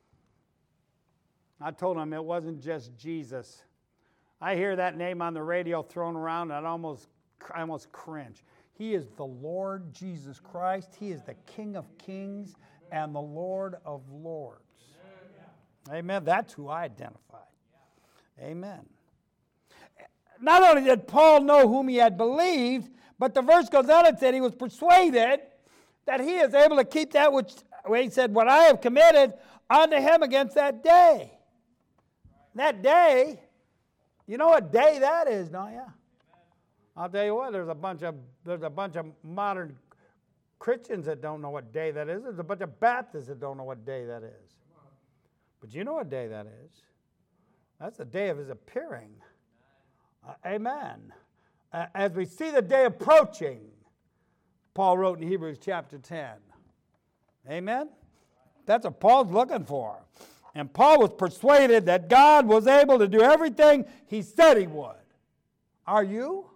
I told them it wasn't just Jesus. I hear that name on the radio thrown around, and I almost cringe. He is the Lord Jesus Christ. He is the King of Kings and the Lord of Lords. Amen. That's who I identify. Amen. Not only did Paul know whom he had believed, but the verse goes on and said he was persuaded that he is able to keep that which, he said, what I have committed unto him against that day. That day, you know what day that is, don't you? I'll tell you what, there's a bunch of modern Christians that don't know what day that is. There's a bunch of Baptists that don't know what day that is. But you know what day that is. That's the day of his appearing. Amen. As we see the day approaching, Paul wrote in Hebrews chapter 10. Amen? That's what Paul's looking for. And Paul was persuaded that God was able to do everything he said he would. Are you?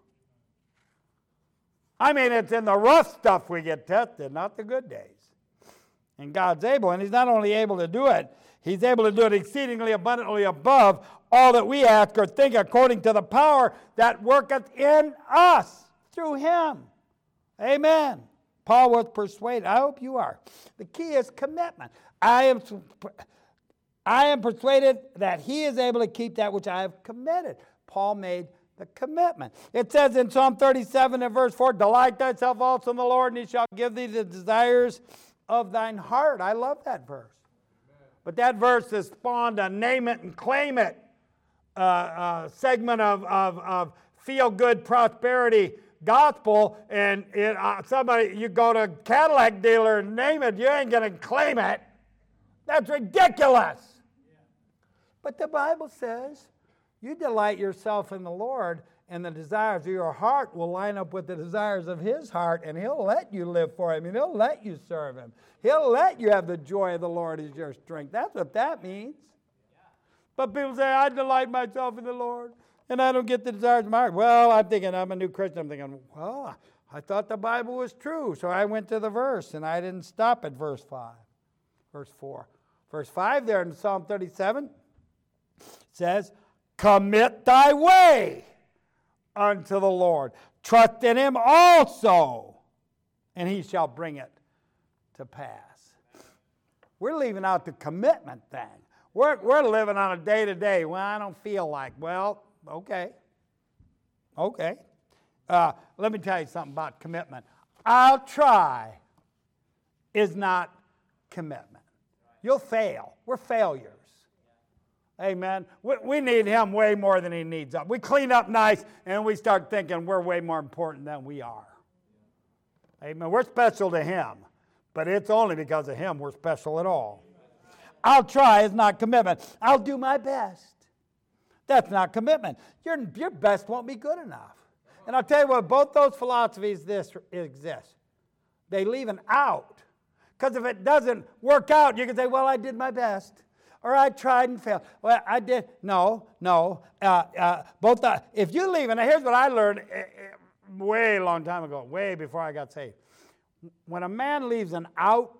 I mean, it's in the rough stuff we get tested, not the good days. And God's able, and he's not only able to do it, he's able to do it exceedingly abundantly above all that we ask or think, according to the power that worketh in us through him. Amen. Paul was persuaded. I hope you are. The key is commitment. I am persuaded that he is able to keep that which I have committed. Paul made the commitment. It says in Psalm 37 and verse 4, delight thyself also in the Lord, and he shall give thee the desires of thine heart. I love that verse. But that verse has spawned a name it and claim it segment of feel-good prosperity gospel, and you go to a Cadillac dealer and name it, you ain't going to claim it. That's ridiculous. But the Bible says You delight yourself in the Lord, and the desires of your heart will line up with the desires of his heart, and he'll let you live for him, and he'll let you serve him. He'll let you have the joy of the Lord as your strength. That's what that means. But people say, I delight myself in the Lord, and I don't get the desires of my heart. Well, I'm thinking, I'm a new Christian. I'm thinking, well, I thought the Bible was true, so I went to the verse, and I didn't stop at verse 5. Verse 4. Verse 5 there in Psalm 37 says, commit thy way unto the Lord. Trust in him also, and he shall bring it to pass. We're leaving out the commitment thing. We're living on a day-to-day. Well, I don't feel like. Well, okay. Okay. Let me tell you something about commitment. I'll try is not commitment. You'll fail. We're failures. Amen. We need him way more than he needs us. We clean up nice and we start thinking we're way more important than we are. Amen. We're special to him, but it's only because of him we're special at all. I'll try is not commitment. I'll do my best. That's not commitment. Your best won't be good enough. And I'll tell you what, both those philosophies exist. They leave an out. Because if it doesn't work out, you can say, well, I did my best. Or I tried and failed. Well, I did. No. If you leave, and here's what I learned way long time ago, way before I got saved. When a man leaves an out,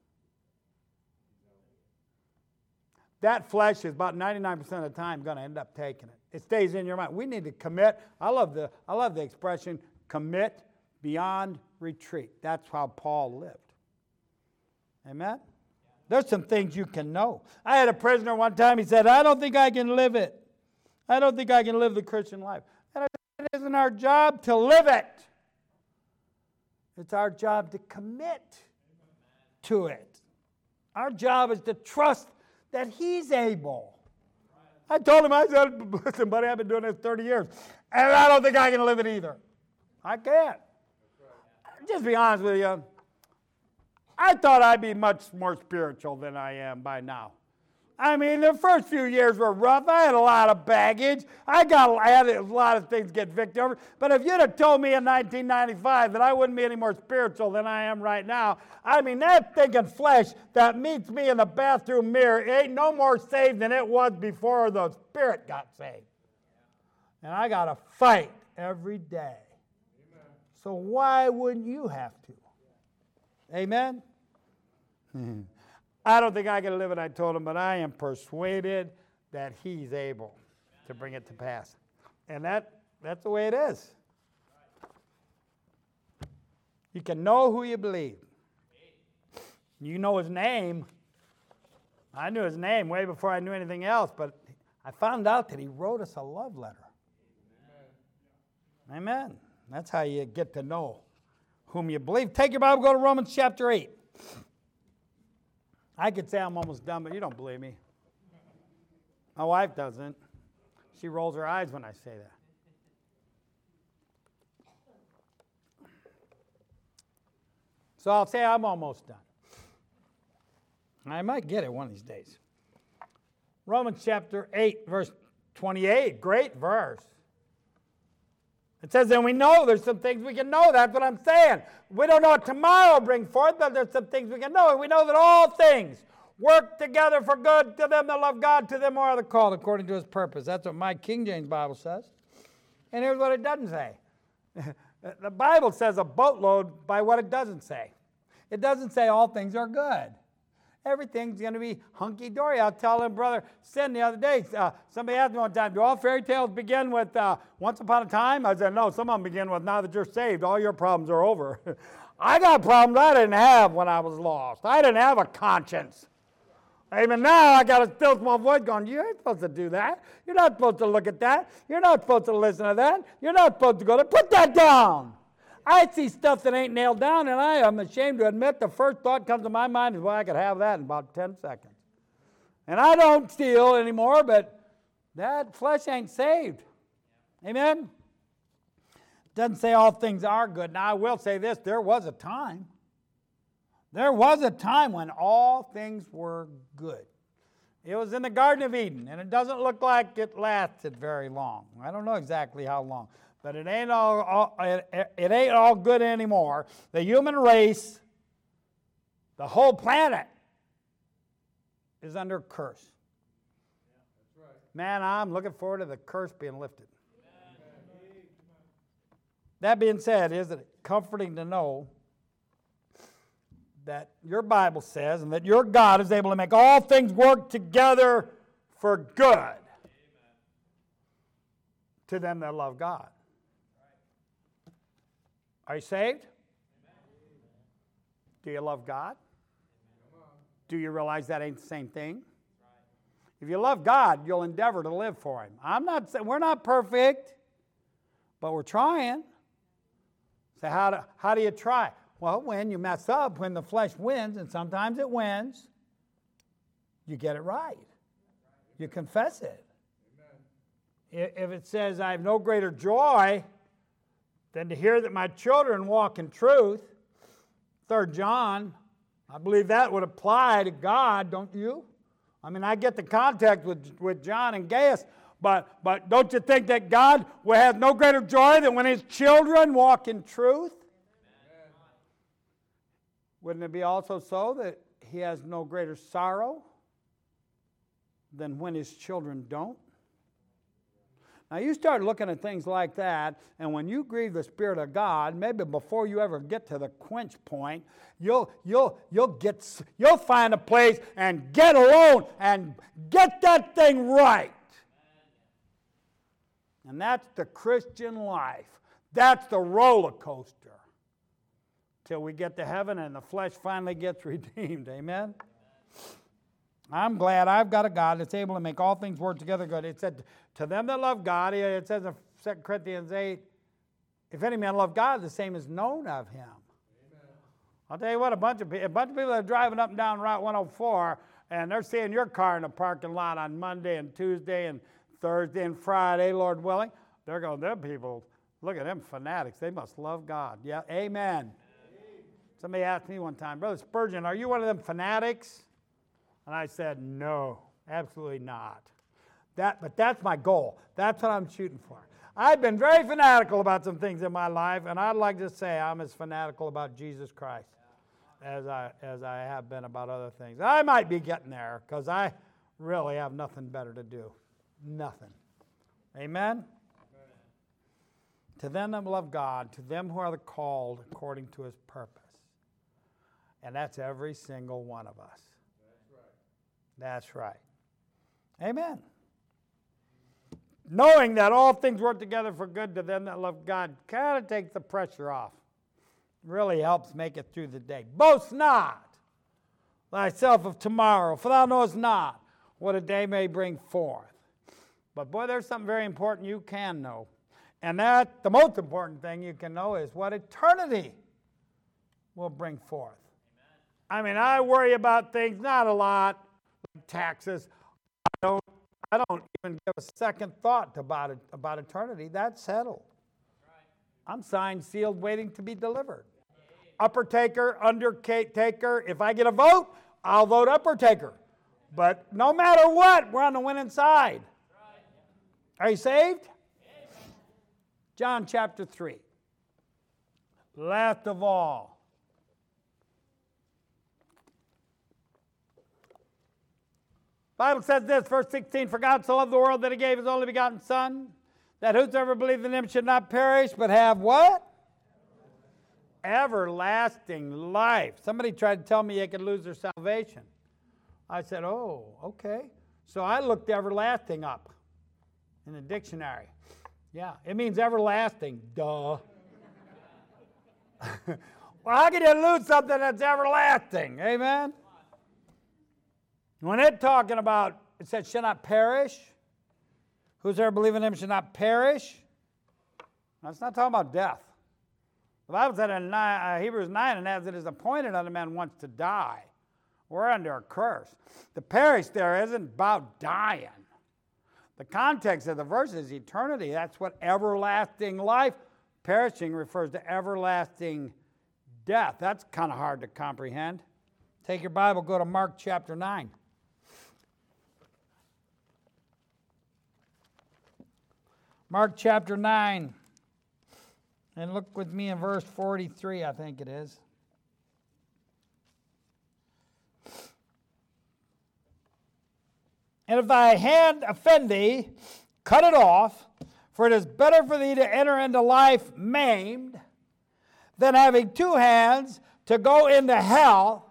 that flesh is about 99% of the time going to end up taking it. It stays in your mind. We need to commit. I love the expression, commit beyond retreat. That's how Paul lived. Amen? There's some things you can know. I had a prisoner one time, he said, I don't think I can live it. I don't think I can live the Christian life. And I said, it isn't our job to live it. It's our job to commit to it. Our job is to trust that he's able. I told him, I said, listen, buddy, I've been doing this 30 years, and I don't think I can live it either. I can't. Just be honest with you. I thought I'd be much more spiritual than I am by now. I mean, the first few years were rough. I had a lot of baggage. I had a lot of things to get victim over. But if you'd have told me in 1995 that I wouldn't be any more spiritual than I am right now, I mean, that thinking flesh that meets me in the bathroom mirror ain't no more saved than it was before the spirit got saved. And I got to fight every day. Amen. So why wouldn't you have to? Amen? I don't think I can live it, I told him, but I am persuaded that he's able to bring it to pass. And that's the way it is. You can know who you believe. You know his name. I knew his name way before I knew anything else, but I found out that he wrote us a love letter. Amen. That's how you get to know whom you believe. Take your Bible, go to Romans chapter 8. I could say I'm almost done, but you don't believe me. My wife doesn't. She rolls her eyes when I say that. So I'll say I'm almost done. I might get it one of these days. Romans chapter 8, verse 28, great verse. It says, and we know there's some things we can know. That's what I'm saying. We don't know what tomorrow will bring forth, but there's some things we can know. And we know that all things work together for good to them that love God, to them who are the called according to his purpose. That's what my King James Bible says. And here's what it doesn't say. The Bible says a boatload by what it doesn't say. It doesn't say all things are good. Everything's going to be hunky-dory. I'll tell him, Brother Sin, the other day, somebody asked me one time, do all fairy tales begin with once upon a time? I said, no, some of them begin with now that you're saved, all your problems are over. I got problems I didn't have when I was lost. I didn't have a conscience. Even now, I got a still small voice going, you ain't supposed to do that. You're not supposed to look at that. You're not supposed to listen to that. You're not supposed to go there. Put that down. I see stuff that ain't nailed down, and I am ashamed to admit the first thought comes to my mind is, well, I could have that in about 10 seconds. And I don't steal anymore, but that flesh ain't saved. Amen? Doesn't say all things are good. Now, I will say this. There was a time. There was a time when all things were good. It was in the Garden of Eden, and it doesn't look like it lasted very long. I don't know exactly how long, but it ain't all good anymore. The human race, the whole planet, is under curse. Yeah, that's right. Man, I'm looking forward to the curse being lifted. Amen. That being said, isn't it comforting to know that your Bible says and that your God is able to make all things work together for good. Amen. To them that love God. Are you saved? Amen. Do you love God? Do you realize that ain't the same thing? If you love God, you'll endeavor to live for Him. I'm not saying we're not perfect, but we're trying. So how do you try? Well, when you mess up, when the flesh wins, and sometimes it wins, you get it right. You confess it. Amen. If it says, I have no greater joy than to hear that my children walk in truth, 3 John, I believe that would apply to God, don't you? I mean, I get the contact with John and Gaius, but don't you think that God will have no greater joy than when His children walk in truth? Wouldn't it be also so that He has no greater sorrow than when His children don't? Now you start looking at things like that, and when you grieve the Spirit of God, maybe before you ever get to the quench point, you'll find a place and get alone and get that thing right. And that's the Christian life. That's the roller coaster. Till we get to heaven and the flesh finally gets redeemed. Amen? I'm glad I've got a God that's able to make all things work together good. It said, to them that love God, it says in 2 Corinthians 8, if any man love God, the same is known of Him. Amen. I'll tell you what, a bunch of people that are driving up and down Route 104, and they're seeing your car in the parking lot on Monday and Tuesday and Thursday and Friday, Lord willing. They're going, them people, look at them fanatics. They must love God. Yeah, amen. Somebody asked me one time, Brother Spurgeon, are you one of them fanatics? And I said, no, absolutely not. But that's my goal. That's what I'm shooting for. I've been very fanatical about some things in my life, and I'd like to say I'm as fanatical about Jesus Christ as I have been about other things. I might be getting there because I really have nothing better to do. Nothing. Amen? To them that love God, to them who are the called according to His purpose. And that's every single one of us. That's right. Amen. Knowing that all things work together for good to them that love God kind of takes the pressure off. Really helps make it through the day. Boast not thyself of tomorrow, for thou knowest not what a day may bring forth. But boy, there's something very important you can know. And that, the most important thing you can know is what eternity will bring forth. Amen. I mean, I worry about things, not a lot, like taxes. I don't even give a second thought about it, about eternity. That's settled. Right. I'm signed, sealed, waiting to be delivered. Upper taker, under taker. If I get a vote, I'll vote upper taker. But no matter what, we're on the winning side. Are you saved? John chapter 3. Last of all. Bible says this, verse 16, for God so loved the world that He gave His only begotten Son, that whosoever believes in Him should not perish, but have what? Everlasting life. Somebody tried to tell me they could lose their salvation. I said, oh, okay. So I looked everlasting up in the dictionary. Yeah, it means everlasting. Duh. Well, how can you lose something that's everlasting? Amen? When it's talking about, it says, shall not perish. Whosoever believes in Him shall not perish. Now, it's not talking about death. The Bible said in Hebrews 9, and as it is appointed unto man once to die, we're under a curse. The perish there isn't about dying. The context of the verse is eternity. That's what everlasting life. Perishing refers to everlasting death. That's kind of hard to comprehend. Take your Bible, go to Mark chapter 9. Mark chapter 9. And look with me in verse 43, I think it is. And if thy hand offend thee, cut it off, for it is better for thee to enter into life maimed than having two hands to go into hell,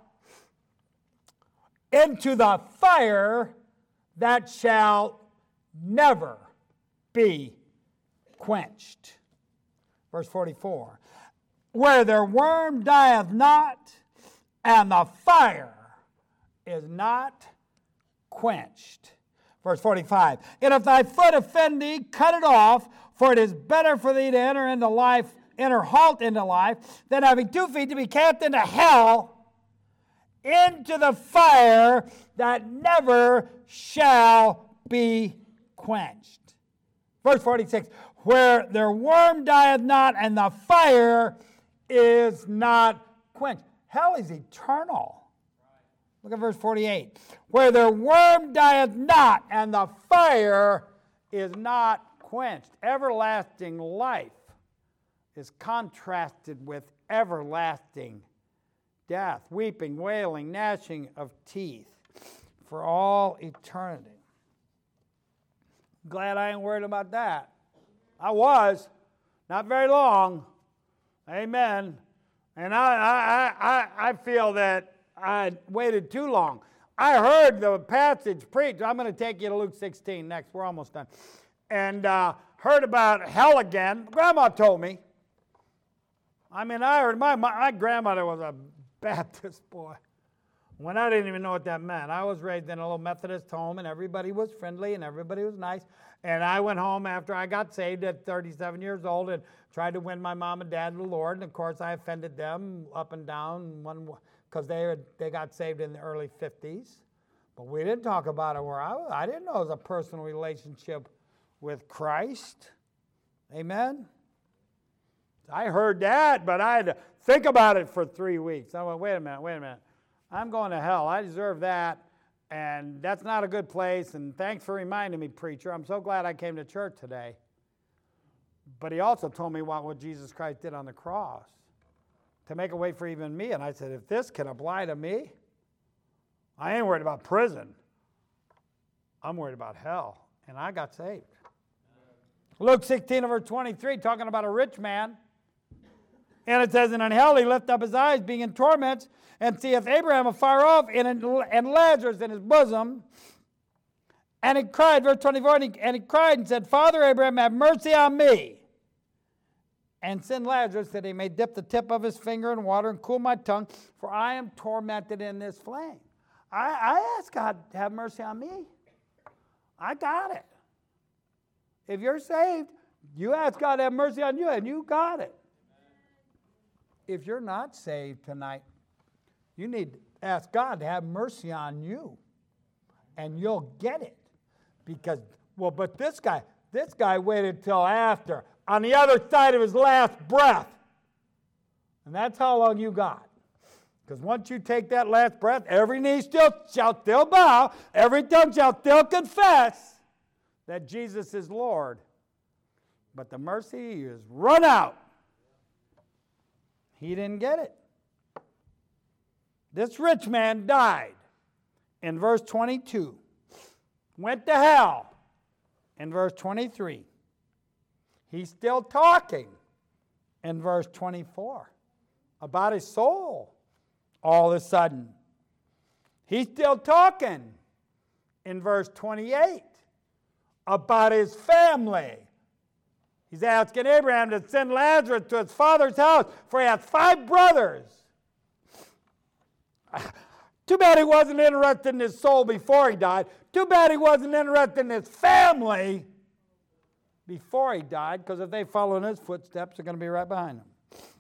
into the fire that shall never be quenched. Verse 44, where their worm dieth not, and the fire is not quenched. Verse 45, and if thy foot offend thee, cut it off, for it is better for thee to enter halt into life, than having 2 feet to be cast into hell, into the fire that never shall be quenched. Verse 46, where their worm dieth not, and the fire is not quenched. Hell is eternal. Look at verse 48. Where their worm dieth not, and the fire is not quenched. Everlasting life is contrasted with everlasting death, weeping, wailing, gnashing of teeth for all eternity. Glad I ain't worried about that. I was, not very long. Amen. And I feel that I waited too long. I heard the passage preached. I'm going to take you to Luke 16 next. We're almost done. And heard about hell again. Grandma told me. I mean, I heard my grandmother was a Baptist boy. When I didn't even know what that meant. I was raised in a little Methodist home, and everybody was friendly, and everybody was nice. And I went home after I got saved at 37 years old and tried to win my mom and dad to the Lord. And, of course, I offended them up and down because they got saved in the early 50s. But we didn't talk about it where I was. I didn't know it was a personal relationship with Christ. Amen? I heard that, but I had to think about it for 3 weeks. I went, wait a minute. I'm going to hell. I deserve that, and that's not a good place, and thanks for reminding me, preacher. I'm so glad I came to church today. But he also told me what Jesus Christ did on the cross to make a way for even me, and I said, if this can apply to me, I ain't worried about prison. I'm worried about hell, and I got saved. Luke 16, verse 23, talking about a rich man. And it says, and in hell he lift up his eyes, being in torments, and seeth Abraham afar off, and Lazarus in his bosom. And he cried, verse 24, and he cried and said, Father Abraham, have mercy on me. And send Lazarus that he may dip the tip of his finger in water and cool my tongue, for I am tormented in this flame. I asked God to have mercy on me. I got it. If you're saved, you ask God to have mercy on you, and you got it. If you're not saved tonight, you need to ask God to have mercy on you, and you'll get it. Because, but this guy waited till after, on the other side of his last breath. And that's how long you got. Because once you take that last breath, every knee shall still bow, every tongue shall still confess that Jesus is Lord. But the mercy is run out. He didn't get it. This rich man died in verse 22. Went to hell in verse 23. He's still talking in verse 24 about his soul all of a sudden. He's still talking in verse 28 about his family. He's asking Abraham to send Lazarus to his father's house, for he has 5 brothers. Too bad he wasn't interested in his soul before he died. Too bad he wasn't interested in his family before he died, because if they follow in his footsteps, they're going to be right behind him.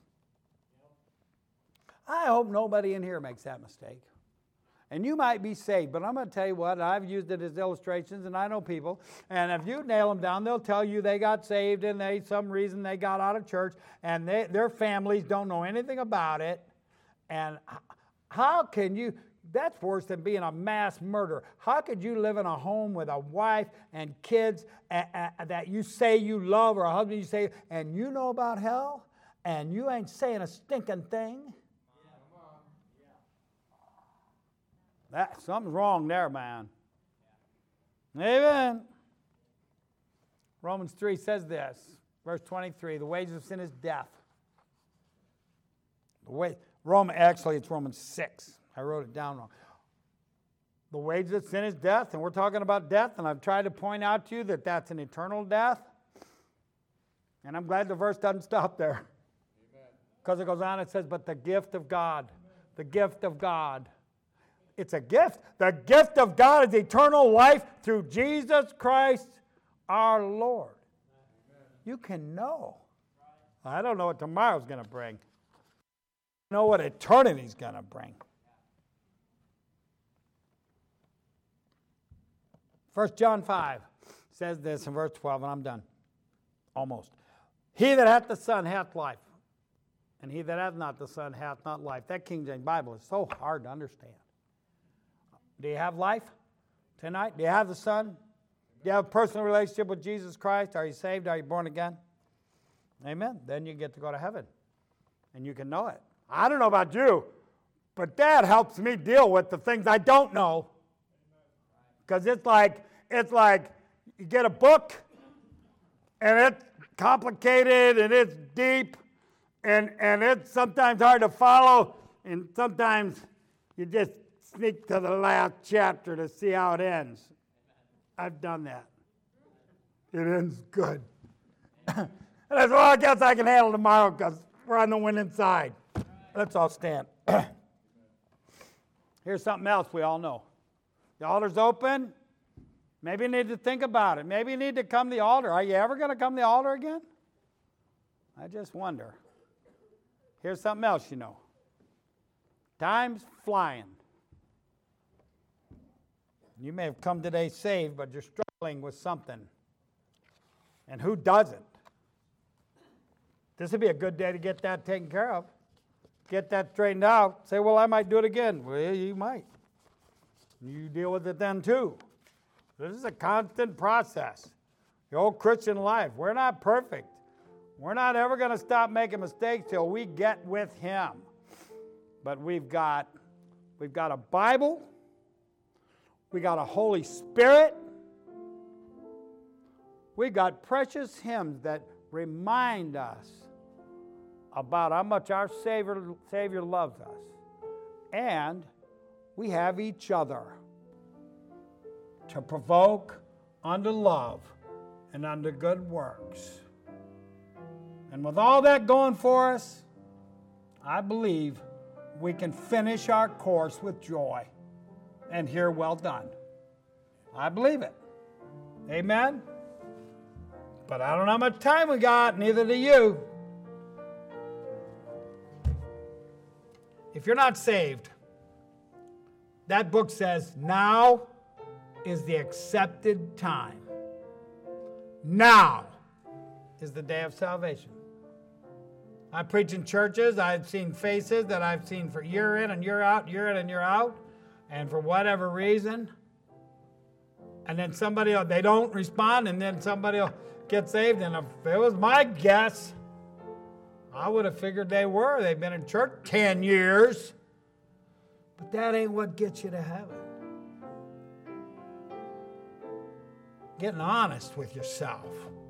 I hope nobody in here makes that mistake. And you might be saved, but I'm going to tell you what, I've used it as illustrations, and I know people, and if you nail them down, they'll tell you they got saved and some reason they got out of church, and their families don't know anything about it. And how can you That's worse than being a mass murderer. How could you live in a home with a wife and kids that you say you love, or a husband you say, and you know about hell, and you ain't saying a stinking thing? Something's wrong there, man. Amen. Romans 3 says this, verse 23, the wages of sin is death. Actually, it's Romans 6. I wrote it down wrong. The wages of sin is death, and we're talking about death, and I've tried to point out to you that that's an eternal death. And I'm glad the verse doesn't stop there. Because it goes on, it says, but the gift of God, the gift of God. It's a gift. The gift of God is eternal life through Jesus Christ our Lord. You can know. I don't know what tomorrow's going to bring. I know what eternity's going to bring. 1 John 5 says this in verse 12, and I'm done. Almost. He that hath the Son hath life, and he that hath not the Son hath not life. That King James Bible is so hard to understand. Do you have life tonight? Do you have the Son? Do you have a personal relationship with Jesus Christ? Are you saved? Are you born again? Amen. Then you get to go to heaven, and you can know it. I don't know about you, but that helps me deal with the things I don't know. Because it's like you get a book, and it's complicated, and it's deep, and it's sometimes hard to follow, and sometimes you just sneak to the last chapter to see how it ends. I've done that. It ends good. And I said, well, I guess I can handle tomorrow because we're on the winning side. Let's all stand. Here's something else we all know. The altar's open. Maybe you need to think about it. Maybe you need to come to the altar. Are you ever going to come to the altar again? I just wonder. Here's something else you know. Time's flying. You may have come today saved, but you're struggling with something. And who doesn't? This would be a good day to get that taken care of. Get that straightened out. Say, well, I might do it again. Well, you might. You deal with it then too. This is a constant process. The whole Christian life. We're not perfect. We're not ever going to stop making mistakes till we get with Him. But we've got a Bible. We got a Holy Spirit. We got precious hymns that remind us about how much our Savior loves us. And we have each other to provoke unto love and unto good works. And with all that going for us, I believe we can finish our course with joy and hear well done. I believe it. Amen? But I don't know how much time we got, neither do you. If you're not saved, that book says, now is the accepted time. Now is the day of salvation. I preach in churches. I've seen faces that I've seen for year in and year out, year in and year out, and for whatever reason. And then they don't respond, and then somebody will get saved. And if it was my guess, I would have figured they were. They've been in church 10 years. But that ain't what gets you to heaven. Getting honest with yourself.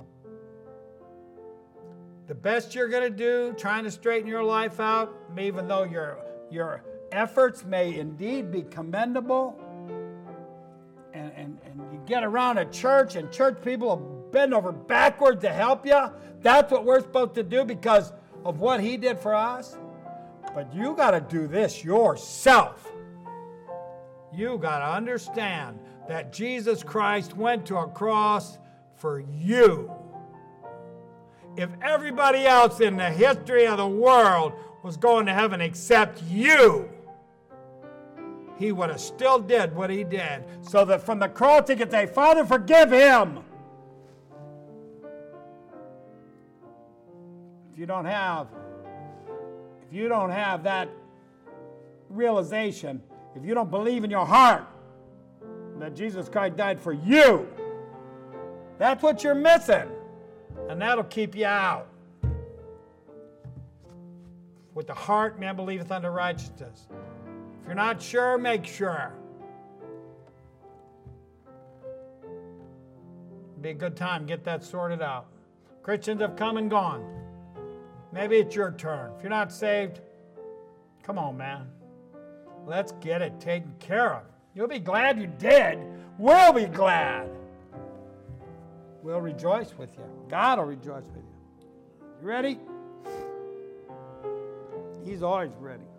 The best you're going to do, trying to straighten your life out, even though your efforts may indeed be commendable, and you get around a church and church people will bend over backwards to help you. That's what we're supposed to do because of what He did for us. But you got to do this yourself. You got to understand that Jesus Christ went to a cross for you. If everybody else in the history of the world was going to heaven except you, He would have still did what He did. So that from the cross He could say, Father, forgive him. If you don't have that realization, If you don't believe in your heart that Jesus Christ died for you, that's what you're missing. And that'll keep you out. With the heart, man believeth unto righteousness. If you're not sure, make sure. It'd be a good time. Get that sorted out. Christians have come and gone. Maybe it's your turn. If you're not saved, come on, man. Let's get it taken care of. You'll be glad you did. We'll be glad. We'll rejoice with you. God will rejoice with you. You ready? He's always ready.